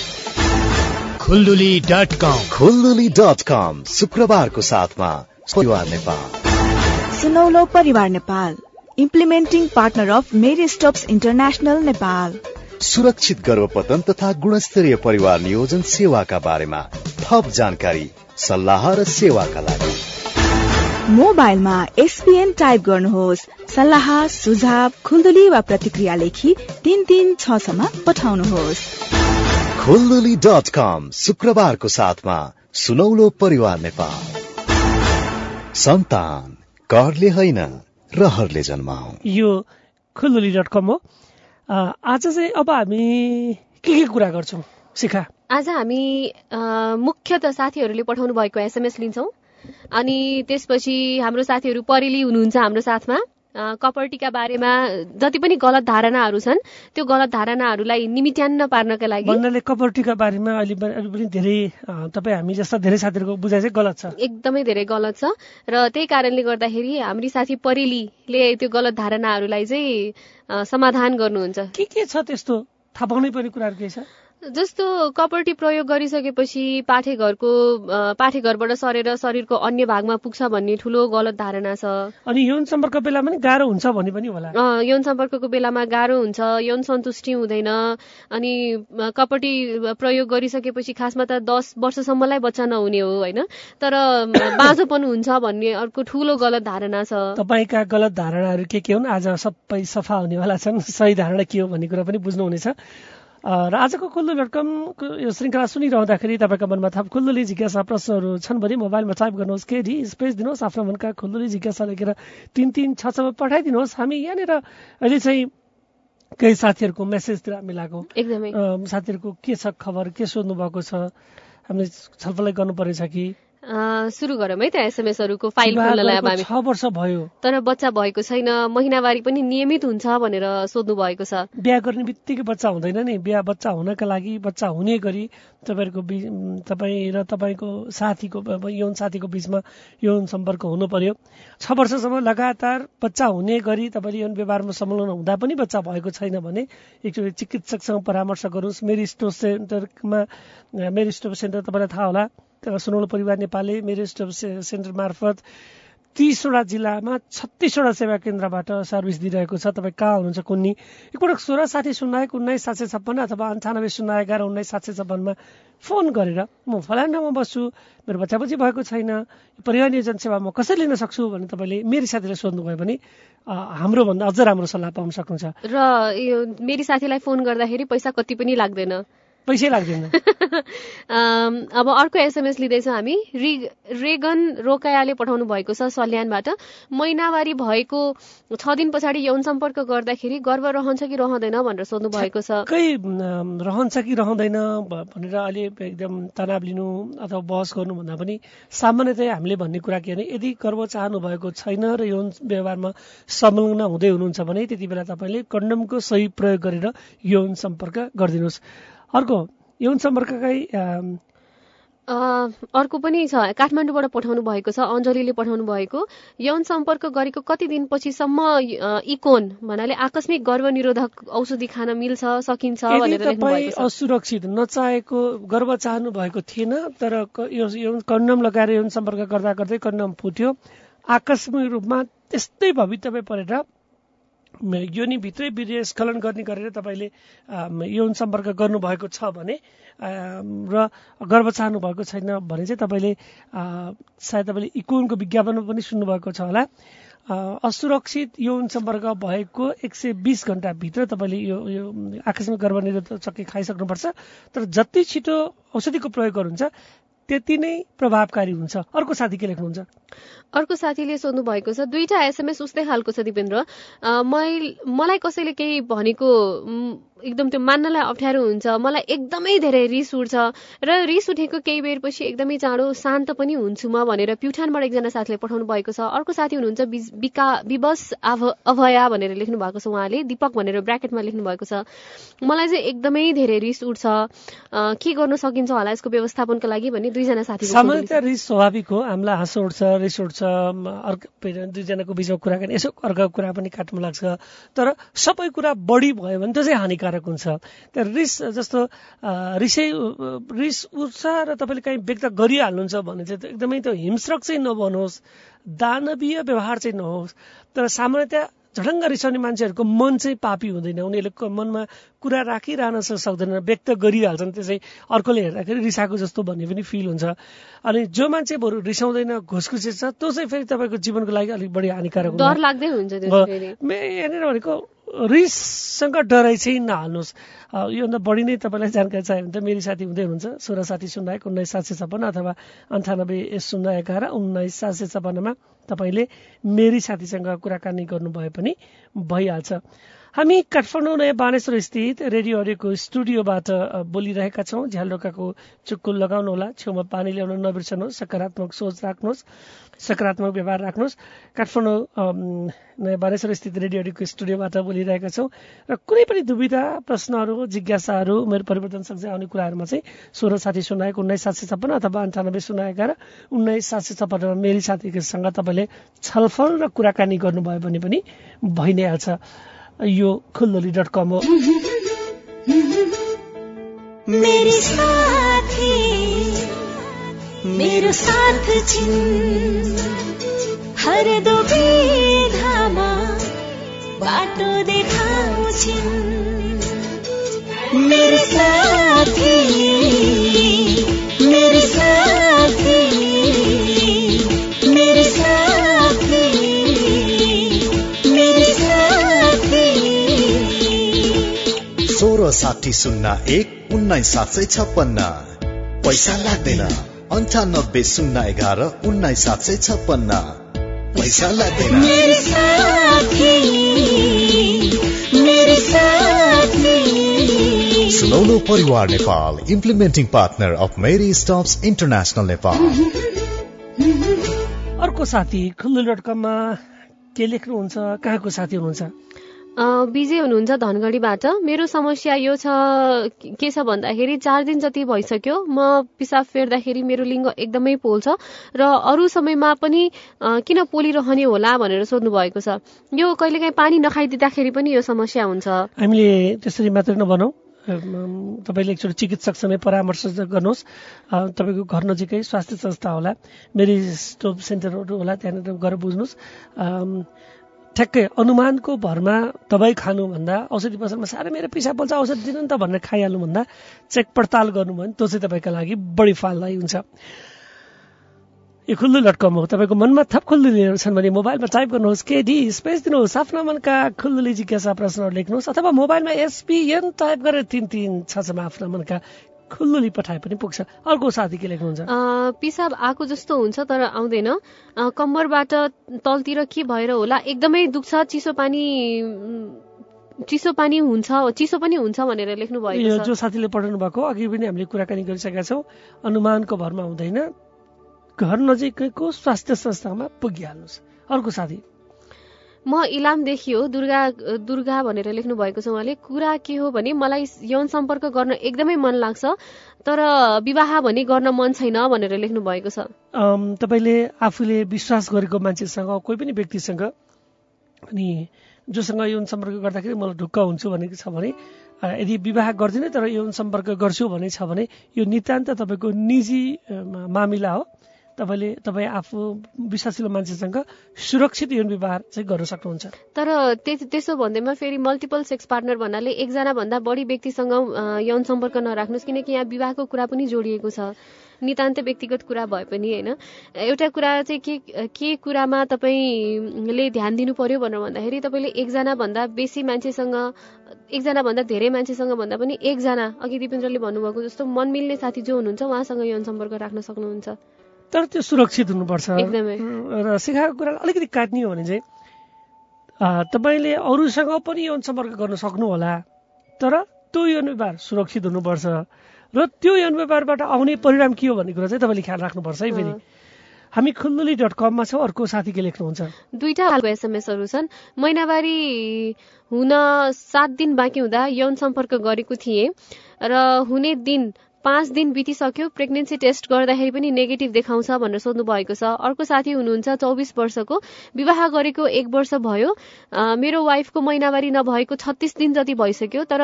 खुल्दुली.com शुक्रबारको साथमा परिवार Nepal. Sunaulo Parivar Nepal, implementing partner of Marie Stopes International Nepal. सुरक्षित गर्भपतन तथा गुणस्तरीय परिवार नियोजन सेवाका बारेमा थप जानकारी, सल्लाह र सेवाका लागि मोबाइलमा एसपीएन टाइप गर्नुहोस्। सल्लाह, सुझाव, खुल्दुली वा प्रतिक्रिया लेखी 3366 पठाउनुहोस्। खुल्दुली.com शुक्रबारको साथमा सुनौलो परिवार नेपाल। सन्तान करले होइन रहरले जन्माऊ। यो खुल्दुली.com हो। आज चाहिँ अब हामी के कुरा गर्छौं शिखा? आज हामी मुख्यतः साथीहरूले पठाउनु भएको एसएमएस लिन्छौं, अनि त्यसपछि हाम्रो साथीहरू परेली हुनुहुन्छ हाम्रो साथमा। कपर्टीका बारेमा जति पनि गलत धारणाहरू छन् त्यो गलत धारणाहरूलाई निमित्यान्न पार्नका लागि भन्नाले कपर्टीका बारेमा अहिले पनि धेरै तपाईँ हामी जस्ता धेरै साथीहरूको बुझाइ चाहिँ गलत छ, एकदमै धेरै गलत छ। र त्यही कारणले गर्दाखेरि हाम्री साथी परेलीले त्यो गलत धारणाहरूलाई चाहिँ समाधान गर्नुहुन्छ। के छ त्यस्तो थाहा पाउनै पर्ने कुराहरू के छ? जस्तो कपर्टी प्रयोग गरिसकेपछि पाठेघरबाट सरेर शरीरको अन्य भागमा पुग्छ भन्ने ठूलो गलत धारणा छ। अनि यौन सम्पर्क बेलामा पनि गाह्रो हुन्छ भन्ने पनि होला। यौन सम्पर्कको बेलामा गाह्रो हुन्छ, यौन सन्तुष्टि हुँदैन। अनि कपर्टी प्रयोग गरिसकेपछि खासमा त 10 वर्षसम्मलाई बच्चा नहुने हो होइन, तर बाँझोपन हुन्छ भन्ने अर्को ठूलो गलत धारणा छ। तपाईका गलत धारणाहरू के हुन्? आज सबै सफा हुनेवाला छन्। सही धारणा के हो भन्ने कुरा पनि बुझ्नुहुनेछ। र आजको खुल्दुली.com यो श्रृङ्खला सुनिरहँदाखेरि तपाईँका मनमा थप खुल्दुली जिज्ञासा प्रश्नहरू छन् भने मोबाइलमा टाइप गर्नुहोस्, केडी स्पेस दिनुहोस्, आफ्नो मनका खुल्दुली जिज्ञासा लेखेर 3366 पठाइदिनुहोस्। हामी यहाँनिर अहिले चाहिँ केही साथीहरूको मेसेजतिर मिलाएको, एकदमै साथीहरूको के छ खबर, के सोध्नु भएको छ, हामीले छलफलै गर्नुपर्नेछ कि सुरु गरौँ है त एसएमएसहरूको फाइल खोल्नलाई। अब हामी 6 वर्ष भयो तर बच्चा भएको छैन, महिनावारी पनि नियमित हुन्छ भनेर सोध्नु भएको छ। बिहा गर्ने बित्तिकै बच्चा हुँदैन नि, बिहा बच्चा हुनका लागि बच्चा हुने गरी तपाईँ र तपाईँको साथीको यौन साथीको बीचमा यौन सम्पर्क हुनु पर्यो। 6 वर्षसम्म लगातार बच्चा हुने गरी तपाईँले यौन व्यवहारमा संलग्न हुँदा पनि बच्चा भएको छैन भने एकचोटि चिकित्सकसँग परामर्श गर्नुहोस्। मेरी स्टोप सेन्टर तपाईँलाई थाहा होला, सुनौलो परिवार नेपालले मेरो स्टोप सेन्टर मार्फत 30वटा जिल्लामा 36वटा सेवा केन्द्रबाट सर्भिस दिइरहेको छ। तपाईँ कहाँ हुनुहुन्छ कुन्नी एकपटक 16 60 01 19 756 अथवा 98 01 11 19 756 फोन गरेर म फलाना ठाउँमा बस्छु, मेरो बच्चाबच्ची भएको छैन, परिवार नियोजन सेवा म कसरी लिन सक्छु भने तपाईँले मेरी साथीलाई सोध्नुभयो भने हाम्रो भन्दा अझ राम्रो सल्लाह पाउन सक्नुहुन्छ। र यो मेरी साथीलाई फोन गर्दाखेरि पैसा कति पनि लाग्दैन, पैसै लाग्दैन। अब अर्को एसएमएस लिँदैछौँ हामी। रेगन रोकायाले पठाउनु भएको छ सल्यानबाट। महिनावारी भएको 6 दिन पछाडि यौन सम्पर्क गर्दाखेरि गर्व रहन्छ कि रहँदैन भनेर सोध्नु भएको छ। रहन्छ कि रहँदैन भनेर अहिले एकदम तनाव लिनु अथवा बहस गर्नुभन्दा पनि सामान्यतया हामीले भन्ने कुरा के भने यदि गर्व चाहनु भएको छैन र यौन व्यवहारमा संलग्न हुँदै हुनुहुन्छ भने त्यति बेला तपाईँले कन्डमको सही प्रयोग गरेर यौन सम्पर्क गरिदिनुहोस्। अर्को यौन सम्पर्ककै अर्को पनि छ, काठमाडौँबाट पठाउनु भएको छ, अञ्जलीले पठाउनु भएको। यौन सम्पर्क गरेको कति दिनपछिसम्म इकोन भन्नाले आकस्मिक गर्भनिरोधक औषधि खान मिल्छ सकिन्छ भनेर लेख्नु भएको छ। असुरक्षित नचाहेको गर्भ चाहनु भएको थिएन तर यो कन्डम लगाएर यौन सम्पर्क गर्दा गर्दै कन्डम फुट्यो, आकस्मिक रूपमा त्यस्तै भवितव्य परेर योनिभित्रै वीर्य स्खलन गर्ने गरेर तपाईँले यौन सम्पर्क गर्नुभएको छ भने र गर्भ चाहनु भएको छैन भने चाहिँ तपाईँले सायद तपाईँले इकोनको विज्ञापनमा पनि सुन्नुभएको छ होला। असुरक्षित यौन सम्पर्क भएको 120 घण्टाभित्र तपाईँले यो आकस्मिक गर्भनिरोधक चक्की खाइसक्नुपर्छ। तर जति छिटो औषधिको प्रयोग गर्नुहुन्छ त्यति नै प्रभावकारी हुन्छ। अर्को साथी के लेख्नुहुन्छ? अर्को साथीले सोध्नु भएको छ, 2टा एसएमएस उस्तै खालको छ दिपेन्द्र। मलाई कसैले केही भनेको एकदम त्यो मान्नलाई अप्ठ्यारो हुन्छ, मलाई एकदमै धेरै रिस उठ्छ र रिस उठेको केही बेरपछि एकदमै चाँडो शान्त पनि हुन्छु म भनेर प्युठानबाट एकजना साथीले पठाउनु भएको छ। अर्को साथी हुनुहुन्छ विवश अभया भनेर लेख्नु भएको छ, उहाँले दीपक भनेर ब्र्याकेटमा लेख्नु भएको छ। मलाई चाहिँ एकदमै धेरै रिस उठ्छ, के गर्न सकिन्छ होला यसको व्यवस्थापनको लागि भन्ने दुईजना साथी। सामान्यतया रिस स्वाभाविक हो, हामीलाई हाँसो उठ्छ, रिस उठ्छ, दुईजनाको बिचमा कुराकानी यसो अर्को कुरा पनि काट्नु लाग्छ। तर सबै कुरा बढी भयो भने त्यो चाहिँ हानिकारक हुन्छ। तर रिस जस्तो रिस उठ्छ र तपाईँले कहीँ व्यक्त गरिहाल्नुहुन्छ भने चाहिँ एकदमै त्यो हिंस्रक चाहिँ नबनोस्, दानवीय व्यवहार चाहिँ नहोस्। तर सामान्यतया झडङ्ग रिसाउने मान्छेहरूको मन चाहिँ पापी हुँदैन, उनीहरूले मनमा कुरा राखिरहन सक्दैन, व्यक्त गरिहाल्छन्, त्यो चाहिँ अर्कोले हेर्दाखेरि रिसाएको जस्तो भन्ने पनि फिल हुन्छ। अनि जो मान्छे बरु रिसाउँदैन घुसखुसी छ त्यो चाहिँ फेरि तपाईँको जीवनको लागि अलिक बढी हानिकारक हुन्छ, डर लाग्दै हुन्छ। यहाँनिर भनेको रिससँग डराइ चाहिँ नहाल्नुहोस्। योभन्दा बढी नै तपाईँलाई जानकारी चाहियो भने त मेरी साथी हुँदै हुनुहुन्छ 16 साथी 01 19 756 अथवा 98 01 19 756 तपाईँले मेरी साथीसँग कुराकानी गर्नुभए पनि भइहाल्छ। हामी काठमाडौँ नयाँ बानेश्वर स्थित रेडियो अडियोको स्टुडियोबाट बोलिरहेका छौँ। झ्यालडोकाको चुक्कुल लगाउनुहोला, छेउमा पानी ल्याउन नबिर्सनुहोस्, सकारात्मक सोच राख्नुहोस्, सकारात्मक व्यवहार राख्नुहोस्। काठमाडौँ नयाँ बानेश्वर स्थित रेडियो अडियोको स्टुडियोबाट बोलिरहेका छौँ र कुनै पनि दुविधा प्रश्नहरू जिज्ञासाहरू मेरो परिवर्तन सँगै आउने कुराहरूमा चाहिँ 16 साथी 01 19 756 अथवा 98 01 19 756 मेरी साथीसँग तपाईँले छलफल र कुराकानी गर्नुभयो भने पनि भइ नै हाल्छ। यो खुल्दोली.com हो। मेरी साथी मेरो साथ छिन्, हर दुविधामा बाटो देखाउँछिन्। मेरी साथी मेरी साथी मेरी साथी मेरी साथी 16 60 01 19 756 पैसा लाग्दैन, 98 01 19 756 पैसा लाग्दैन। मेरी साथी मेरी साथी। Sunaulo Parivar Nepal, implementing partner of Marie Stopes International Nepal. अर्को साथी खुल्दोली.com के लेख्नुहुन्छ? कहाँको साथी हुनुहुन्छ? विजय हुनुहुन्छ धनगढीबाट। मेरो समस्या यो छ, के छ भन्दाखेरि 4 दिन जति भइसक्यो म पिसाब फेर्दाखेरि मेरो लिङ्ग एकदमै पोल्छ र अरू समयमा पनि किन पोलिरहने होला भनेर सोध्नु भएको छ। यो कहिलेकाहीँ पानी नखाइदिँदाखेरि पनि यो समस्या हुन्छ। हामीले त्यसरी मात्र नबनाऊ, तपाईँले एकचोटि चिकित्सकसँगै परामर्श गर्नुहोस्। तपाईँको घर नजिकै स्वास्थ्य संस्था होला, मेरी स्टोप सेन्टरहरू होला, त्यहाँनिर गएर बुझ्नुहोस्। ठ्याक्कै अनुमानको भरमा दबाई खानुभन्दा औषधि पसलमा साह्रै मेरो पिसाब पोल्छ औषधि दिनु नि त भनेर खाइहाल्नुभन्दा चेक पडताल गर्नुभयो भने त्यो चाहिँ तपाईँका लागि बढी फालदायी हुन्छ। यो खुल्दुली.com हो। तपाईँको मनमा थप खुल्दुलीहरू छन् भने मोबाइलमा टाइप गर्नुहोस्, KD स्पेस दिनुहोस्, आफ्ना मनका खुल्दुली जिज्ञासा प्रश्नहरू लेख्नुहोस्, अथवा मोबाइलमा SPN टाइप गरेर 3366 मा आफ्ना मनका खुल्दुली पठाए पनि पुग्छ। अर्को साथी के लेख्नुहुन्छ? पिसाब आएको जस्तो हुन्छ तर आउँदैन, कम्मरबाट तलतिर के भएर होला, एकदमै दुख्छ, चिसो पनि हुन्छ भनेर लेख्नु भएको छ। जो साथीले पठाउनु भएको अघि पनि हामीले कुराकानी गरिसकेका छौँ, अनुमानको भरमा हुँदैन, घर नजिकैको स्वास्थ्य संस्थामा पुगिहाल्नुहोस्। अर्को साथी म इलामदेखि हो, दुर्गा भनेर लेख्नु भएको छ उहाँले। कुरा के हो भने मलाई यौन सम्पर्क गर्न एकदमै मन लाग्छ तर विवाह भने गर्न मन छैन भनेर लेख्नु भएको छ। तपाईँले आफूले विश्वास गरेको मान्छेसँग, कोही पनि व्यक्तिसँग, अनि जोसँग यौन सम्पर्क गर्दाखेरि मलाई ढुक्क हुन्छु भनेको छ भने, यदि विवाह गर्दिनँ तर यौन सम्पर्क गर्छु भने छ भने यो नितान्त तपाईँको निजी मामिला हो। तपाईँ आफू विश्वासिलो मान्छेसँग सुरक्षित यौन व्यवहार चाहिँ गर्न सक्नुहुन्छ। तर त्यसो भन्दैमा फेरि मल्टिपल सेक्स पार्टनर भन्नाले एकजना भन्दा बढी व्यक्तिसँग यौन सम्पर्क नराख्नुहोस्, किनकि यहाँ विवाहको कुरा पनि जोडिएको छ। नितान्त व्यक्तिगत कुरा भए पनि होइन। एउटा कुरा चाहिँ के कुरामा तपाईँले ध्यान दिनु पर्यो भनेर भन्दाखेरि तपाईँले एकजना भन्दा धेरै मान्छेसँग भन्दा पनि एकजना, अघि दिपेन्द्रले भन्नुभएको जस्तो मन मिल्ने साथी जो हुनुहुन्छ उहाँसँग यौन सम्पर्क राख्न सक्नुहुन्छ। तर त्यो सुरक्षित हुनुपर्छ। र सिकाएको कुरा अलिकति काट्ने हो भने चाहिँ तपाईँले अरूसँग पनि यौन सम्पर्क गर्न सक्नु होला, तर त्यो यौन व्यवहार सुरक्षित हुनुपर्छ। र त्यो यौन व्यवहारबाट आउने परिणाम के हो भन्ने कुरा चाहिँ तपाईँले ख्याल राख्नुपर्छ है। फेरि हामी खुल्दुली.com मा छौँ। अर्को साथी के लेख्नुहुन्छ? 2टा खालको एसएमएसहरू छन्। महिनावारी हुन 7 दिन बाँकी हुँदा यौन सम्पर्क गरेको थिएँ र हुने दिन 5 दिन बितिसक्यो, प्रेग्नेन्सी टेस्ट गर्दाखेरि पनि नेगेटिभ देखाउँछ भनेर सोध्नु भएको छ। अर्को साथी हुनुहुन्छ 24 वर्षको, विवाह गरेको 1 वर्ष भयो, मेरो वाइफको महिनावारी नभएको 36 दिन जति भइसक्यो तर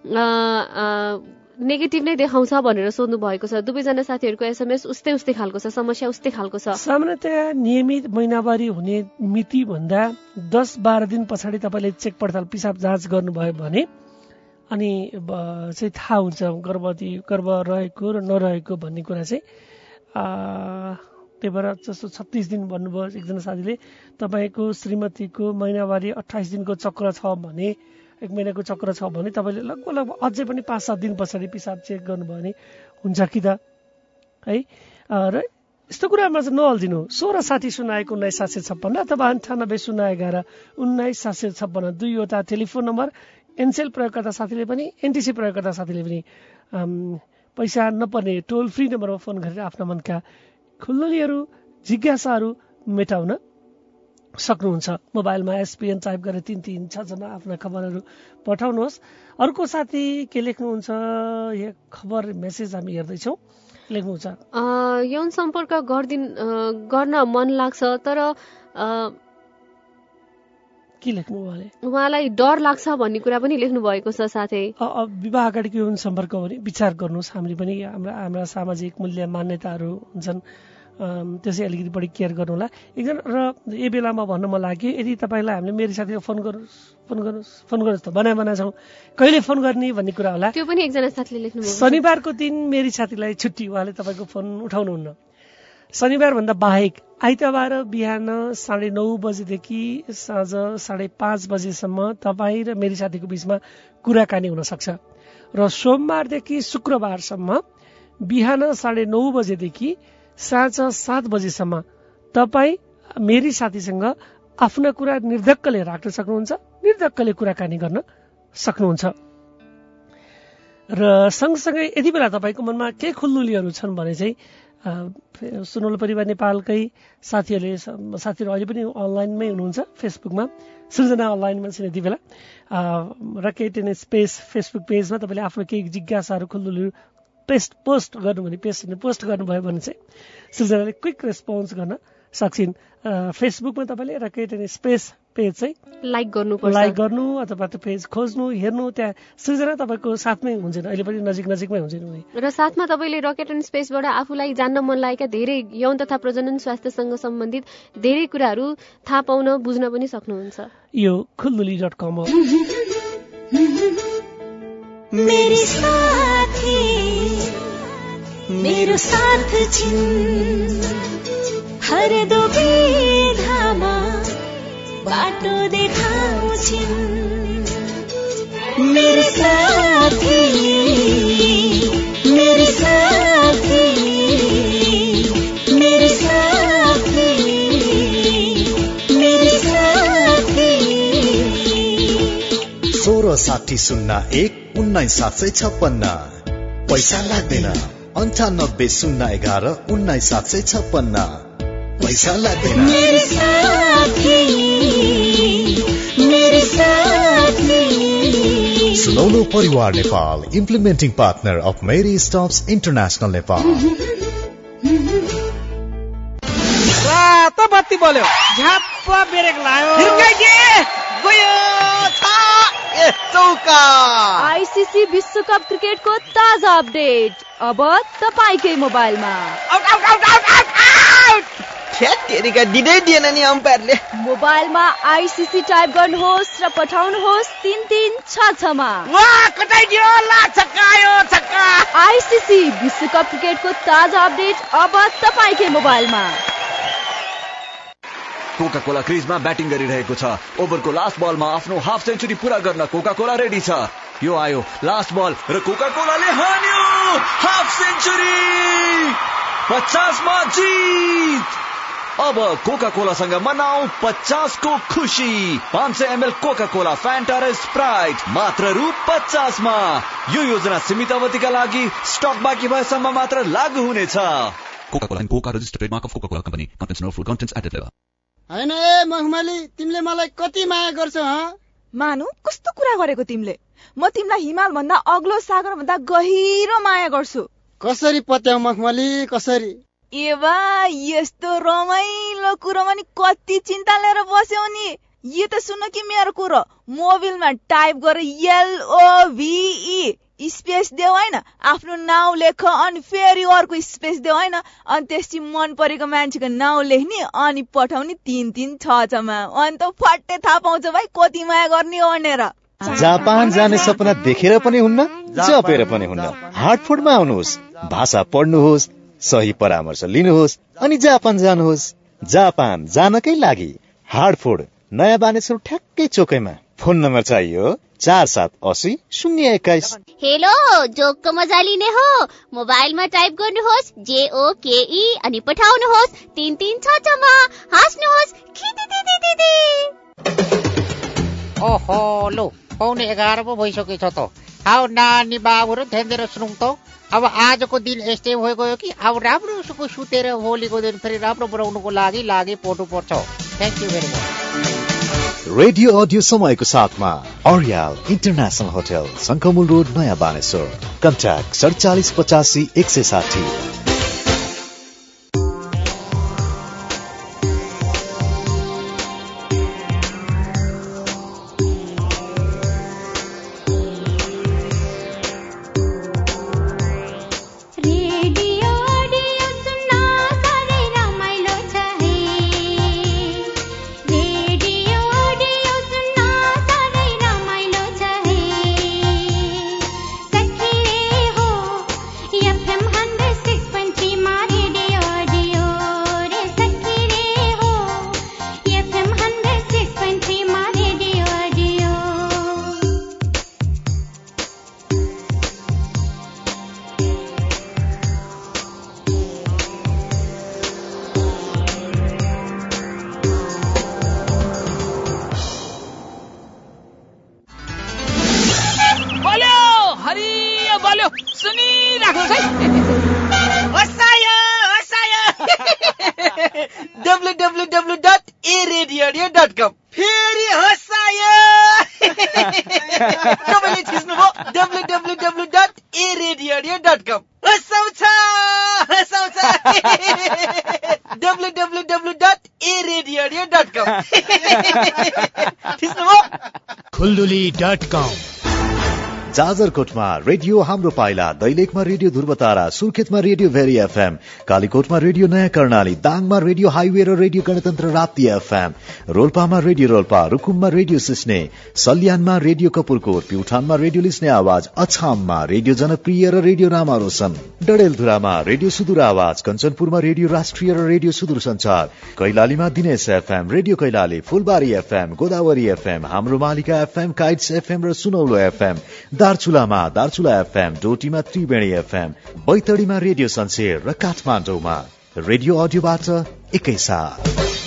नेगेटिभ नै देखाउँछ भनेर सोध्नु भएको छ। दुवैजना साथीहरूको एसएमएस उस्तै खालको छ, समस्या उस्तै खालको छ। सामान्यतया नियमित महिनावारी हुने मिति भन्दा 10-12 दिन पछाडि तपाईँले चेक पडताल पिसाब जाँच गर्नुभयो भने अनि चाहिँ थाहा हुन्छ गर्भ रहेको र नरहेको भन्ने कुरा चाहिँ। त्यही भएर जस्तो 36 दिन भन्नुभयो एकजना साथीले, तपाईँको श्रीमतीको महिनावारी 28 दिनको चक्र छ भने, 1 महिनाको चक्र छ भने तपाईँले लगभग अझै पनि 5-7 दिन पछाडि पिसाब चेक गर्नुभयो भने हुन्छ कि त है। र यस्तो कुरामा चाहिँ नअल्झिनु। 1660 सुनाएको 19756 अथवा 98 011 19756 दुईवटा टेलिफोन नम्बर। एनसेल प्रयोगकर्ता साथीले पनि एनटिसी प्रयोगकर्ता साथीले पनि पैसा नपर्ने टोल फ्री नम्बरमा फोन गरेर आफ्ना मनका खुल्दुलीहरू जिज्ञासाहरू मेटाउन सक्नुहुन्छ। मोबाइलमा SPN टाइप गरेर 3366 मा आफ्ना खबरहरू पठाउनुहोस्। अर्को साथी के लेख्नुहुन्छ? यो खबर मेसेज हामी हेर्दैछौँ। लेख्नुहुन्छ यौन सम्पर्क गर्न मन लाग्छ तर के लेख्नु उहाँलाई डर लाग्छ भन्ने कुरा पनि लेख्नु भएको छ। साथै विवाह अगाडिको यौन सम्पर्क भने विचार गर्नुहोस्। हामीले पनि हाम्रा सामाजिक मूल्य मान्यताहरू हुन्छन्, त्यसै अलिकति बढी केयर गर्नु होला। एकजना र यो बेलामा भन्न मन लाग्यो, यदि तपाईँलाई हामीले मेरी साथीलाई फोन गर्नुहोस् त बनाछौँ, कहिले फोन गर्ने भन्ने कुरा होला। त्यो पनि एकजना साथीले लेख्नु भएको। शनिबारको दिन मेरी साथीलाई छुट्टी, उहाँले तपाईँको फोन उठाउनुहुन्न। शनिबार भन्दा बाहेक आइतबार बिहान 9:30 बजेदेखि साँझ 5:30 बजेसम्म तपाईँ र मेरी साथीको बीचमा कुराकानी हुन सक्छ। र सोमबारदेखि शुक्रबारसम्म बिहान 9:30 बजेदेखि साँझ 7 बजेसम्म तपाईँ मेरी साथीसँग आफ्ना कुरा निर्धक्कले राख्न सक्नुहुन्छ, निर्धक्कले कुराकानी गर्न सक्नुहुन्छ। र सँगसँगै यति बेला तपाईँको मनमा के खुल्दुलीहरू छन् भने चाहिँ सुनौलो परिवार नेपालकै साथीहरू अहिले पनि अनलाइनमै हुनुहुन्छ। फेसबुकमा सृजना अनलाइनमा छन् यति बेला रकेट इन स्पेस फेसबुक पेजमा तपाईँले आफ्नो केही जिज्ञासाहरू खुल्दुलीहरू पोस्ट गर्नुभयो भने चाहिँ सृजनाले क्विक रेस्पोन्स गर्न सक्छिन्। फेसबुकमा तपाईँले रकेट इन स्पेस पेज चाहिँ लाइक गर्नु अथवा त्यो पेज खोज्नु हेर्नु, त्यहाँ सृजना तपाईँको साथमै हुन्छन्, अहिले पनि नजिकमै हुन्छन्। र साथमा तपाईँले रकेट एन्ड स्पेसबाट आफूलाई जान्न मन लागेका धेरै यौन तथा प्रजनन स्वास्थ्यसँग सम्बन्धित धेरै कुराहरू थाहा पाउन बुझ्न पनि सक्नुहुन्छ। यो खुलदुली.com हो। मेरी साथी मेरो साथ छिन्, हर दुविधामा बाटो देखाउँछिन्। मेरी साथी मेरी साथी मेरी साथी मेरी साथी 1660195756 पैसा लाग्दैन 9801195756 पैसा लाग्दैन। मेरे साथी मेरे साथी। Sunaulo Parivar Nepal, implementing partner of Marie Stopes International Nepal. रातो बत्ती बल्यो, झ्याप्प ब्रेक लायो, गयो चौका। आईसीसी विश्वकप क्रिकेटको ताजा अपडेट अब तपाईकै मोबाइलमा। ठ्याक्कै दिँदै दिएन नि अम्पायरले। मोबाइलमा आईसीसी टाइप गर्नुहोस् र पठाउनुहोस् 3366 मा। आईसीसी विश्वकप क्रिकेटको ताजा अपडेट अब तपाईकै मोबाइलमा। कोका कोला क्रिजमा ब्याटिङ गरिरहेको छ। ओभरको लास्ट बलमा आफ्नो हाफ सेन्चुरी पूरा गर्न कोका कोला रेडी छ। यो आयो लास्ट बल र कोका कोलाले हान्यो हाफ सेन्चुरी। 50 मा जीत। अब कोका कोलासँग मनाऊ 50 को खुशी। 500 ml कोका कोला फ्यान्टा र स्प्राइट मात्र रु 50 मा। यो योजना सीमित अवधिका लागि स्टक बाँकी भएसम्म मात्र लागू हुनेछ। Coca cola and coca registered trademark of coca cola company. Contents no food contents added flavour. हैन ए मखमली, तिमीले मलाई कति माया गर्छौ ह? मानु, कस्तो कुरा गरेको तिमीले? म तिमीलाई हिमाल भन्दा अग्लो सागर भन्दा गहिरो माया गर्छु। कसरी पत्याउ मखमली, कसरी? एवा यस्तो रमाइलो कुरोमा नि कति चिन्ता लिएर बस्यौ नि। यो त सुन कि मेरो कुरो, मोबाइलमा टाइप गरेर LOVE स्पेस देऊ हैन, आफ्नो नाउँ लेख अनि फेरि अर्को स्पेस देऊ हैन, अनि त्यसपछि मन परेको मान्छेको नाउँ लेख्ने अनि पठाउने 3366 मा। अनि त फट्टे थाहा पाउँछ भाइ कति माया गर्ने हो भनेर। जापान जाने सपना देखेर पनि हुन्न, जपेर पनि हुन्न। हार्टफोर्डमा आउनुहोस्, भाषा पढ्नुहोस्, सही परामर्श लिनुहोस् अनि जापान जानुहोस्। जापान जानकै लागि हार्टफोर्ड, नयाँ बानेश्वर ठ्याक्कै चोकैमा। फोन नम्बर चाहियो 4780 021। हेलो, जोकको मजा लिने हो? मोबाइलमा टाइप गर्नुहोस् JOKE अनि पठाउनुहोस् 3366 मा। हाँस्नुहोस् खिदिदिदिदिदि। ओहो लो, 11:15 पो भइसकेछ त। आउ नानी बाबुहरू ध्यान दिएर सुनौँ त। अब आजको दिन यस्तै भयो गयो कि अब राम्रोसँग सुतेर भोलिको दिन फेरि राम्रो बनाउनुको लागि पढ्नु पर्छ। Thank you very much. Radio audio समयको साथमा Aryal international hotel, Shankhamul road, Naya Baneshwor. Contact 4785 160। www.aradio.com फेरि हसायो। तपाईले थिच्नुभयो www.aradio.com। हसाउँछ www.aradio.com radio.com खुल्दुली.com जाजरकोटमा radio Hamro Paila, दैलेखमा रेडियो ध्रुवतारा, सुर्खेतमा रेडियो भेरी एफएम, कालीकोटमा रेडियो नयाँ कर्णाली, दाङमा रेडियो हाइवे र रेडियो गणतन्त्र राप्ती एफएम, रोल्पामा रेडियो रोल्पा, रुकुममा रेडियो सिस्ने, सल्यानमा रेडियो कपुरकोट, प्युठानमा रेडियो लिस्ने आवाज, अछाममा रेडियो जनप्रिय र रेडियो रामा रोशन, डडेलधुरामा रेडियो सुदूर आवाज, कञ्चनपुरमा रेडियो राष्ट्रिय र रेडियो सुदूर संचार, कैलालीमा Dinesh FM, radio Kailali, Phulbari FM, Godavari FM, हाम्रो मालिका एफएम, काइट्स एफएम र सुनौलो एफएम, दार्चुलामा दार्चुला एफएम, डोटीमा त्रिवेणी एफएम, बैतडीमा रेडियो सन्सेर र काठमाडौँमा रेडियो अडियोबाट एकैसाथ।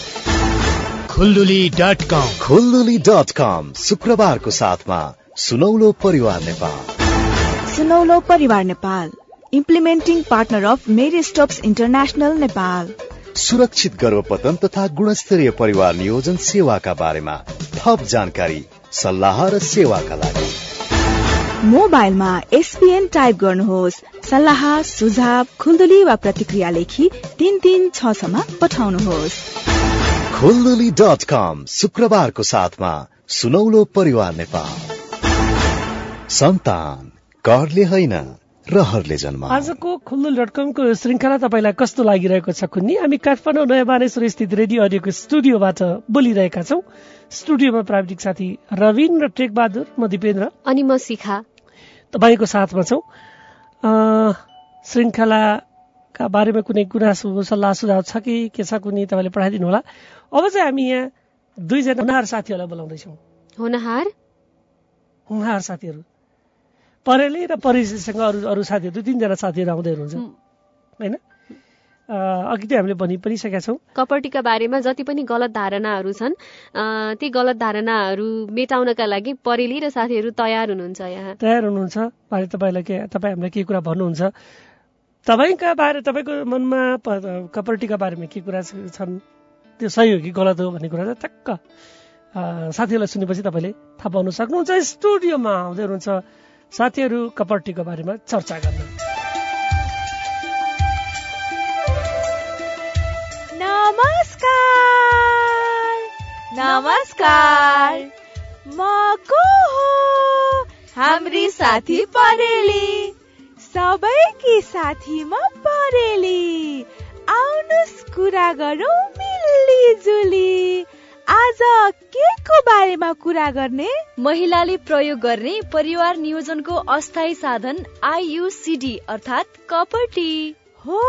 खुल्दुली.com शुक्रबारको साथमा सुनौलो Parivar Nepal. Sunaulo Parivar Nepal, implementing partner of Marie Stopes International Nepal. सुरक्षित गर्भपतन तथा गुणस्तरीय परिवार नियोजन सेवाका बारेमा थप जानकारी, सल्लाह र सेवाका लागि मोबाइलमा एसपीएन टाइप गर्नुहोस्। सल्लाह, सुझाव, खुल्दुली वा प्रतिक्रिया लेखी 336 मा पठाउनुहोस्। खुल्दुली.com शुक्रबारको साथमा सुनौलो परिवार नेपाल। सन्तान करले होइन, रहरले जन्म। आजको खुल्दुली.com को श्रृंखला तपाईलाई कस्तो लागिरहेको छ कुन्नी? हामी काठमाडौँ नयाँ बानेश्वर स्थित रेडियो अडियोको स्टुडियोबाट बोलिरहेका छौं। स्टुडियोमा प्राविधिक साथी रविन र टेकबहादुर, म दिपेन्द्र अनि म शिखा तपाईको साथमा छौं। श्रृंखलाका बारेमा कुनै गुनासो, सल्लाह, सुझाव छ कि के छ कुनै तपाईले पठाइदिनु होला। अब चाहिँ हामी यहाँ दुईजना हुनहार साथीहरूलाई बोलाउँदैछौँ। हुनहार साथीहरू परेली र परिसँग अरू साथीहरू, 2-3 साथीहरू आउँदै हुनुहुन्छ हैन? अघि त हामीले भनि पनि सकेका छौँ। कपटीका बारेमा जति पनि गलत धारणाहरू छन्, ती गलत धारणाहरू मेटाउनका लागि परेली र साथीहरू तयार हुनुहुन्छ। यहाँ तयार हुनुहुन्छ। तपाईँ हामीलाई के कुरा भन्नुहुन्छ? तपाईँको मनमा कपटीका बारेमा के कुरा छन्, त्यो सही हो कि गलत हो भन्ने कुरा चाहिँ टक्क साथीहरूलाई सुनेपछि तपाईँले थाहा पाउन सक्नुहुन्छ। स्टुडियोमा आउँदै हुनुहुन्छ साथीहरू कपटीको बारेमा चर्चा गर्न। नमस्कार, म को हो? हाम्री साथी परेली, सबैकी साथी म परेली। आउनुस् कुरा गरौँ मिल्ली जुली। आज के को बारेमा कुरा गर्ने? महिलाले प्रयोग गर्ने परिवार नियोजनको अस्थायी साधन IUCD अर्थात् कपटी हो।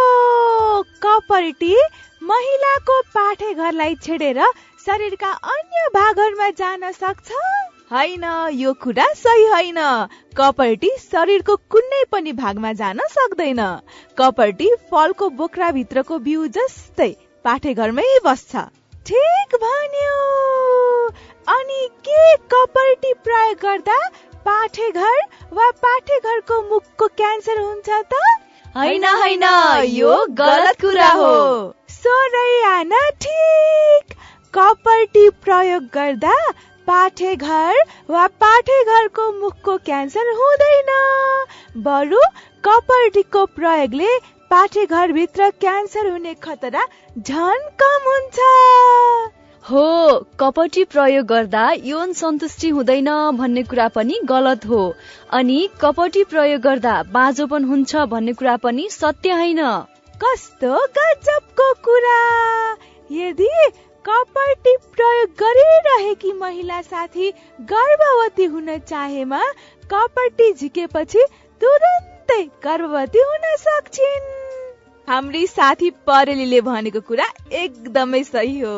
कपटी महिलाको पाठेघरलाई छेडेर शरीरका अन्य भागहरूमा जान सक्छ? हैन, यो कुरा सही हैन। कपटी शरीरको कुनै पनि भागमा जान सक्दैन। कपटी फलको बोक्रा भित्रको बिउ जस्तै पाठेघरमै बस्छ। ठीक भन्यो। अनि के कपटी प्रयोग गर्दा पाठेघर वा पाठेघरको मुखको क्यान्सर हुन्छ त? हैन, यो गलत कुरा हो। सोरैयान ठीक। कपटी प्रयोग गर्दा पाठेघर वा पाठेघरको मुखको क्यान्सर हुँदैन। बरु कपटीको प्रयोगले पाठेघरभित्र क्यान्सर हुने खतरा झन कम हुन्छ। हो, कपटी प्रयोग गर्दा यौन सन्तुष्टि हुँदैन भन्ने कुरा पनि गलत हो। अनि कपटी प्रयोग गर्दा बाँझोपन हुन्छ भन्ने कुरा पनि सत्य होइन। कस्तो गजबको कुरा! यदि कपटी प्रयोग गरिरहेकी महिला साथी गर्भवती हुन चाहेमा कपटी झिकेपछि तुरन्तै गर्भवती हुन सक्छिन्। हाम्री साथी परेलीले भनेको कुरा एकदमै सही हो।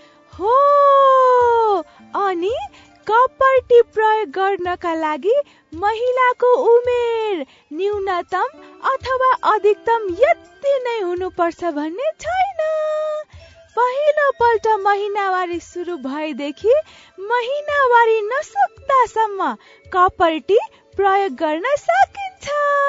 अनि कपटी प्रयोग गर्नका लागि महिलाको उमेर न्यूनतम अथवा अधिकतम यति नै हुनुपर्छ भन्ने छैन। पहिलो पल्ट महिनावारी सुरु भएदेखि महिनावारी नसक्दासम्म कपटी प्रयोग गर्न सकिन्छ।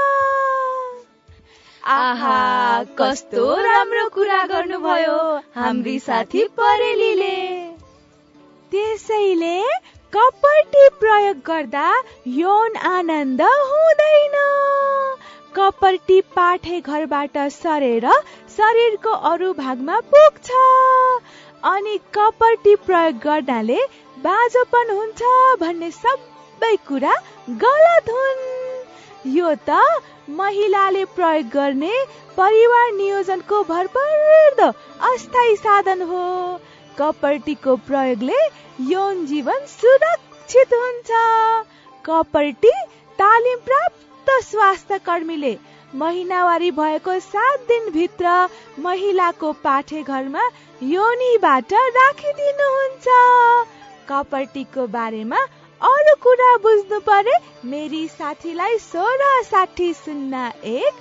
आहा, कस्तो राम्रो कुरा गर्नुभयो हाम्री साथी परेलीले। त्यसैले कपटी प्रयोग गर्दा यौन आनन्द हुँदैन। कपटी पाठे घरबाट सरेर शरीरको अरू भागमा पुग्छ। अनि कपटी प्रयोग गर्नाले बाँझोपन हुन्छ भन्ने सबै कुरा गलत हुन्। यो त महिलाले प्रयोग गर्ने परिवार नियोजनको भरपर्दो अस्थायी साधन हो। कपटीको प्रयोगले यौन जीवन सुरक्षित हुन्छ। कपटी तालिम प्राप्त स्वास्थ्य कर्मीले महिनावारी भएको 7 दिनभित्र महिलाको पाठे घरमा योनिबाट राखिदिनुहुन्छ। कपटीको बारेमा अरू कुरा बुझ्नु परे मेरी साथीलाई 166001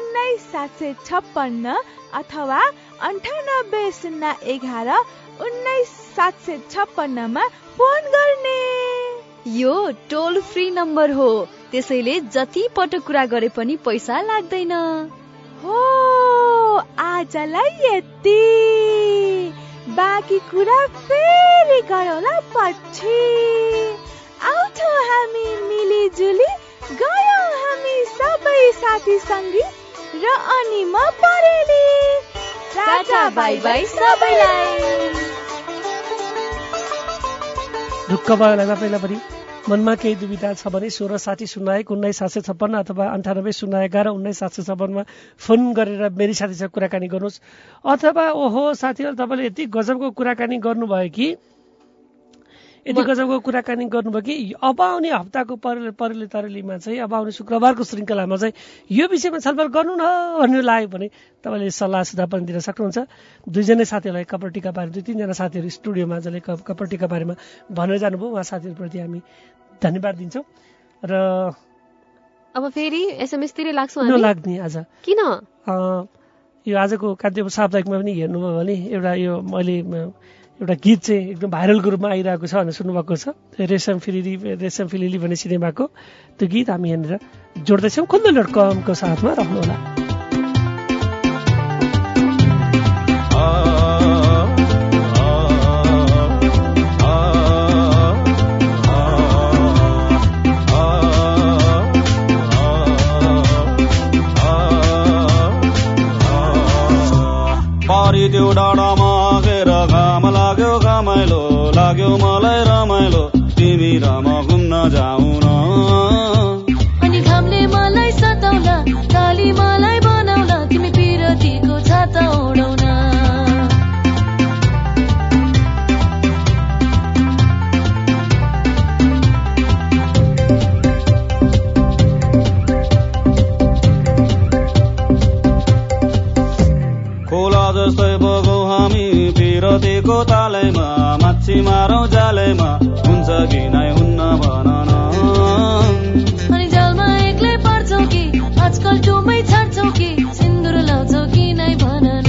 19756 अथवा 9801 19756 मा फोन गर्ने। यो टोल फ्री नम्बर हो, त्यसैले जति पटक कुरा गरे पनि पैसा लाग्दैन। हो, आजलाई यति, बाँकी कुरा फेरि गरौँला पछि। आउँछौ हामी मिलिजुली, गयौँ हामी सबै साथी सङ्गी र अनि म परेली। टाटा बाई बाई सबैलाई। ढुक्क भयो होला तपाईँलाई पनि मनमा केही दुविधा छ भने 166001 19756 अथवा 9801 19756 मा फोन गरेर मेरी साथीसँग कुराकानी गर्नुहोस्। अथवा ओहो साथीहरू तपाईँले यति गजबको कुराकानी गर्नुभयो कि अब आउने हप्ताको परेली तरेलीमा चाहिँ अब आउने शुक्रबारको श्रृङ्खलामा चाहिँ यो विषयमा छलफल गर्नु न भन्ने लाग्यो भने तपाईँले सल्लाह सुझाव पनि दिन सक्नुहुन्छ। दुईजना साथीहरूलाई कपटीका बारेमा 2-3 जना साथीहरू स्टुडियोमा जसले कपटीका बारेमा भनेर जानुभयो, उहाँ साथीहरूप्रति हामी धन्यवाद दिन्छौँ। र अब फेरि एसएमएस तिर लाग्छौँ लाग्ने आज किन यो आजको कान्तिपुर साप्ताहिकमा पनि हेर्नुभयो भने मैले एउटा गीत चाहिँ एकदम भाइरलको रूपमा आइरहेको छ भनेर सुन्नुभएको छ। रेशम फिलिली भन्ने सिनेमाको त्यो गीत हामी यहाँनिर जोड्दैछौँ। खुल्दुली.com को साथमा रहनुहोला। पारिदेऊ डाँडामा गएर घाम लाग्यो घमाइलो लाग्यो मलाई रमाइलो तिमी र म घुम्न जाऊ न। अनि घामले मलाई सताउला काली मलाई बनाउला तिमी पिरतीको छाता ओढाउन। खोला जस्तै बगौ हामी पिरतीको तालैमा माछी मारौँ जालैमा हुन्छ कि नै हुन्न भन न। अनि जालमा एक्लै पर्छौ कि आजकल टोमै छाड्छौ कि सिन्दुर लाउँछौ कि नै भन न।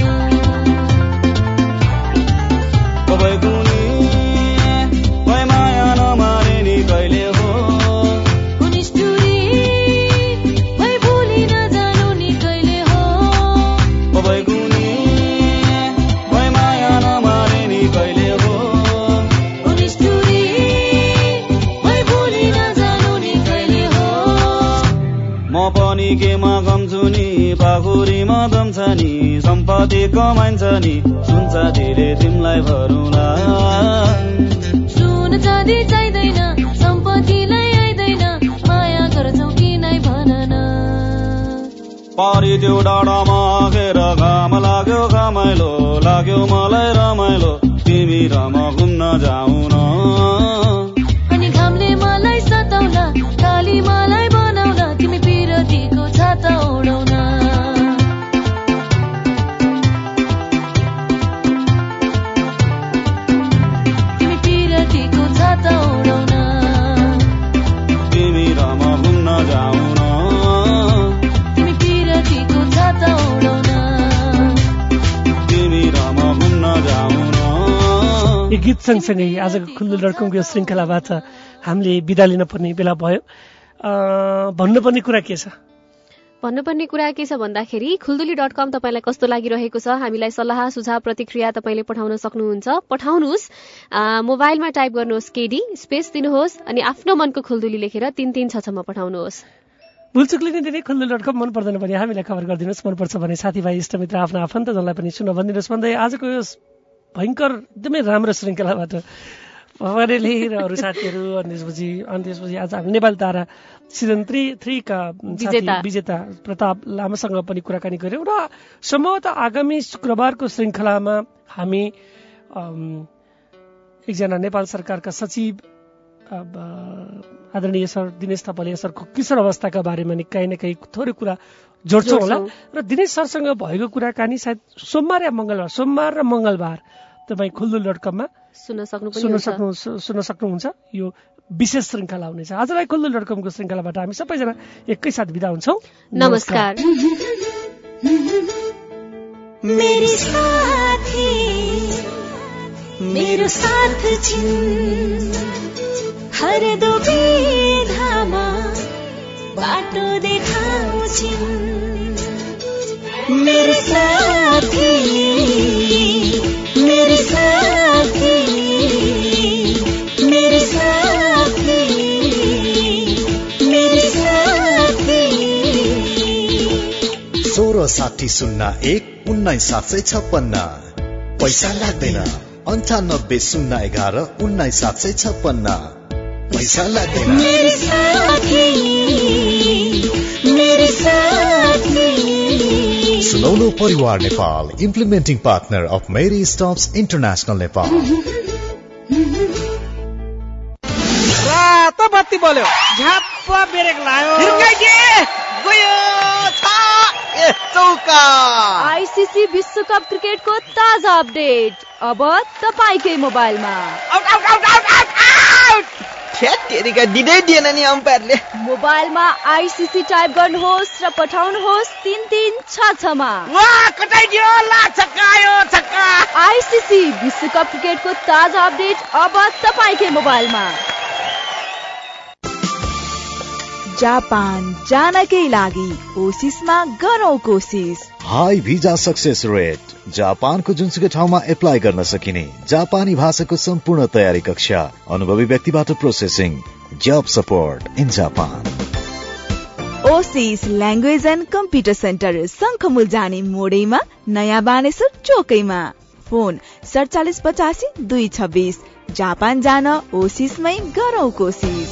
कोही कुनी कोही माया नमारे नि कहिले हो निष्ठुरी भई भुली नजानु नि कहिले हो। कोही कुनी कोही माया नमारे नि कहिले हो निष्ठुरी भई भुली नजानु नि कहिले हो। म पनि केमा गम्छु नि पाखुरीमा दम्छ नि सम्पत्ति कमाइन्छ नि सुन्छ धेरै तिमीलाई भरौँला। सुन चाँदी चाहिँदैन सम्पत्तिलाई आइदैन माया गर्छौ कि नै भन न। पारिदेऊ डाँडामा गएर घाम लाग्यो घमाइलो लाग्यो मलाई रमाइलो तिमी र म घुम्न जाऊ न। अनि घामले मलाई सताउला काली मलाई बनाउला तिमी पिरतीको छाता ओढाउन। तिमी पिरतीको छाता ओढाउन। तिमी र म घुम्न जाऊ न। तिमी पिरतीको छाता ओढाउन। तिमी र म घुम्न जाऊ न। यो गीत सँगसँगै आजको खुल्दुली.com को श्रृङ्खलाबाट हामीले बिदा लिन पर्ने बेला भयो। भन्नुपर्ने कुरा के छ? भन्नुपर्ने कुरा के छ भन्दाखेरि खुल्दुली.com तपाईँलाई कस्तो लागिरहेको छ, हामीलाई सल्लाह सुझाव प्रतिक्रिया तपाईँले पठाउन सक्नुहुन्छ। पठाउनुहोस्, मोबाइलमा टाइप गर्नुहोस् KD स्पेस दिनुहोस् अनि आफ्नो मनको खुल्दुली लेखेर 3366 मा पठाउनुहोस्। भुलचुकले नै दिने खुल्दुली.com मन पर्दैन भने हामीलाई खबर गरिदिनुहोस्, मनपर्छ भने साथीभाइ इष्टमित्र आफ्ना आफन्तजनलाई पनि सुन्न भनिदिनुहोस् भन्दै आजको यो भयङ्कर एकदमै राम्रो श्रृङ्खलाबाट भवानीले र अरू साथीहरू अनि त्यसपछि आज हामी नेपाली तारा सिजन 3 का विजेता प्रताप लामासँग पनि कुराकानी गर्यौँ र सम्भवतः आगामी शुक्रबारको श्रृङ्खलामा हामी एकजना नेपाल सरकारका सचिव आदरणीय सर दिनेश थपलिया सरको किशोर अवस्थाका बारेमा नि कहीँ न कहीँ थोरै कुरा जोड्छौँ होला र दिनेश सरसँग भएको कुराकानी सायद सोमबार र मङ्गलबार तपाईँ खुल्दुली.com मा सुन्न सक्नुहुन्छ। यो विशेष श्रृङ्खला हुनेछ। आजलाई खुल्दुली.com को श्रृङ्खलाबाट हामी सबैजना एकैसाथ बिदा हुन्छौँ। नमस्कार। मेरो साथ छिन् हर दुविधामा बाटो देखाउँछिन् मेरो साथी मेरो साथी मेरो साथी मेरो साथी 16601956 पैसा लाग्दैन 9801195756 पैसा लाग्दैन मेरो साथी मेरो साथी। Sunaulo Parivar Nepal, implementing partner of Marie Stopes International Nepal. रातो बत्ती बल्यो, झ्याप्प ब्रेक लायो, गयो चौका। आईसीसी विश्वकप क्रिकेटको ताजा अपडेट अब तपाईकै मोबाइलमा। खेतका दिँदै दिएन नि अम्पायरले। मोबाइलमा आईसीसी टाइप गर्नुहोस् र पठाउनुहोस् 3366 मा। कटाइदियो ला छक्का। आईसीसी विश्वकप क्रिकेटको ताजा अपडेट अब तपाईकै मोबाइलमा। जापान जानकै लागि ओसिसमा गरौँ कोसिस। High visa success rate. जापानको जुनसुकै ठाउँमा एप्लाई गर्न सकिने जापानी भाषाको सम्पूर्ण तयारी कक्षा, अनुभवी व्यक्तिबाट प्रोसेसिङ, जब support in Japan. Oasis language and computer centre Shankhamul जाने मोडैमा, नयाँ बानेश्वर चोकैमा। फोन 4785 226। जापान जान ओसिसमै गरौँ कोसिस।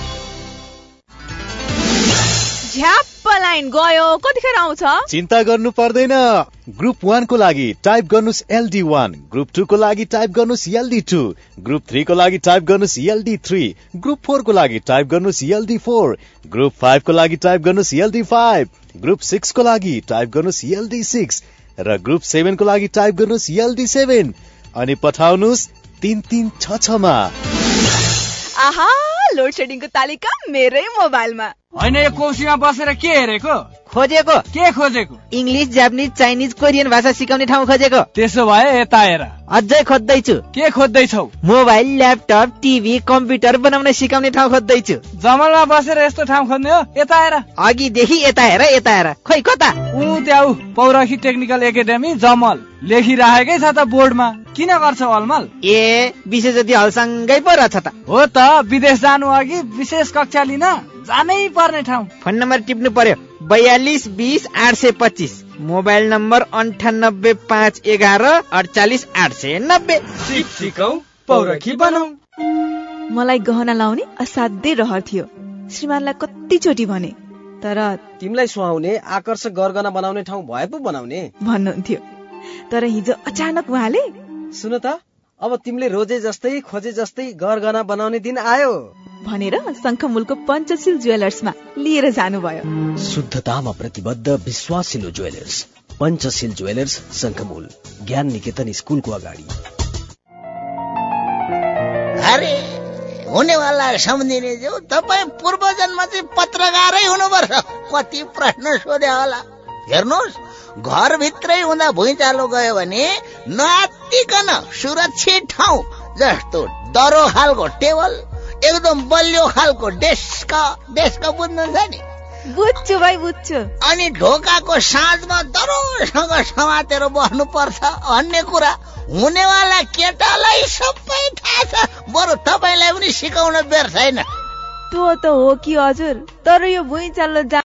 झ्याप्प लाइन गयो, कतिखेर आउँछ? चिन्ता गर्नु पर्दैन। ग्रुप 1 को लागि टाइप गर्नुस् LD1, ग्रुप 2 को लागि टाइप गर्नुस् LD2, ग्रुप 3 को लागि टाइप गर्नुस् LD3, ग्रुप 4 को लागि टाइप गर्नुस् LD4, ग्रुप 5 को लागि टाइप गर्नुस् LD5, ग्रुप 6 को लागि टाइप गर्नुस् LD6 र ग्रुप 7 को लागि टाइप गर्नुस् LD7 अनि पठाउनुस् 3366 मा। आहा, लोड शेडिङको तालिका मेरै मोबाइलमा। होइन, यो कोसीमा बसेर के हेरेको? खोजेको। के खोजेको? इङ्ग्लिस, जापानिज, चाइनिज, कोरियन भाषा सिकाउने ठाउँ खोजेको। त्यसो भए यता हेर। अझै खोज्दैछु। के खोज्दैछौ? मोबाइल, ल्यापटप, टिभी, कम्प्युटर बनाउन सिकाउने ठाउँ खोज्दैछु। जमलमा बसेर यस्तो ठाउँ खोज्ने हो? यता हेर। अघिदेखि यता हेर। खै कता? त्यहाँ पौरखी टेक्निकल एकाडेमी जमल लेखिराखेकै छ त बोर्डमा। किन गर्छौ अलमल? विशेष हलसँगै पो रहेछ त। हो त, विदेश जानु अघि विशेष कक्षा लिन जानै पर्ने ठाउँ। फोन नम्बर टिप्नु पर्यो 42 20 825। Mobile number 98 511 48 890। सिकौ पौरखी बनाऊ। मलाई गहना लाउने असाध्यै रहर थियो। श्रीमानलाई कतिचोटि भने, तर तिमीलाई सुहाउने आकर्षक गरगहना बनाउने ठाउँ भए पो बनाउने भन्नुहुन्थ्यो। तर हिजो अचानक उहाँले, सुन त, अब तिमीले रोजे जस्तै खोजे जस्तै गरगहना बनाउने दिन आयो भनेर शङ्खमुलको पञ्चशील ज्वेलर्समा लिएर जानुभयो। शुद्धतामा प्रतिबद्ध विश्वासिलो ज्वेलर्स पञ्चशील ज्वेलर्स, शङ्खमुल, ज्ञान निकेतन स्कुलको अगाडि। अरे हुनेवाला सम्झिने जो तपाईँ पूर्वजन्म चाहिँ पत्रकारै हुनुपर्छ। कति प्रश्न सोधे होला। हेर्नुहोस्, घरभित्रै हुँदा भुइँचालो गयो भने नआत्तिकन सुरक्षित ठाउँ जस्तो दरो खालको टेबल, एकदम बलियो खालको डेस्क बुझ्नुहुन्छ नि? बुझ्छु भाइ, बुझ्छु। अनि ढोकाको साँझमा दरोसँग समातेर बस्नु पर्छ भन्ने कुरा हुनेवाला केटालाई सबै थाहा छ। बरु तपाईँलाई पनि सिकाउन बेर छैन। त्यो त हो कि हजुर, तर यो भुइँचालो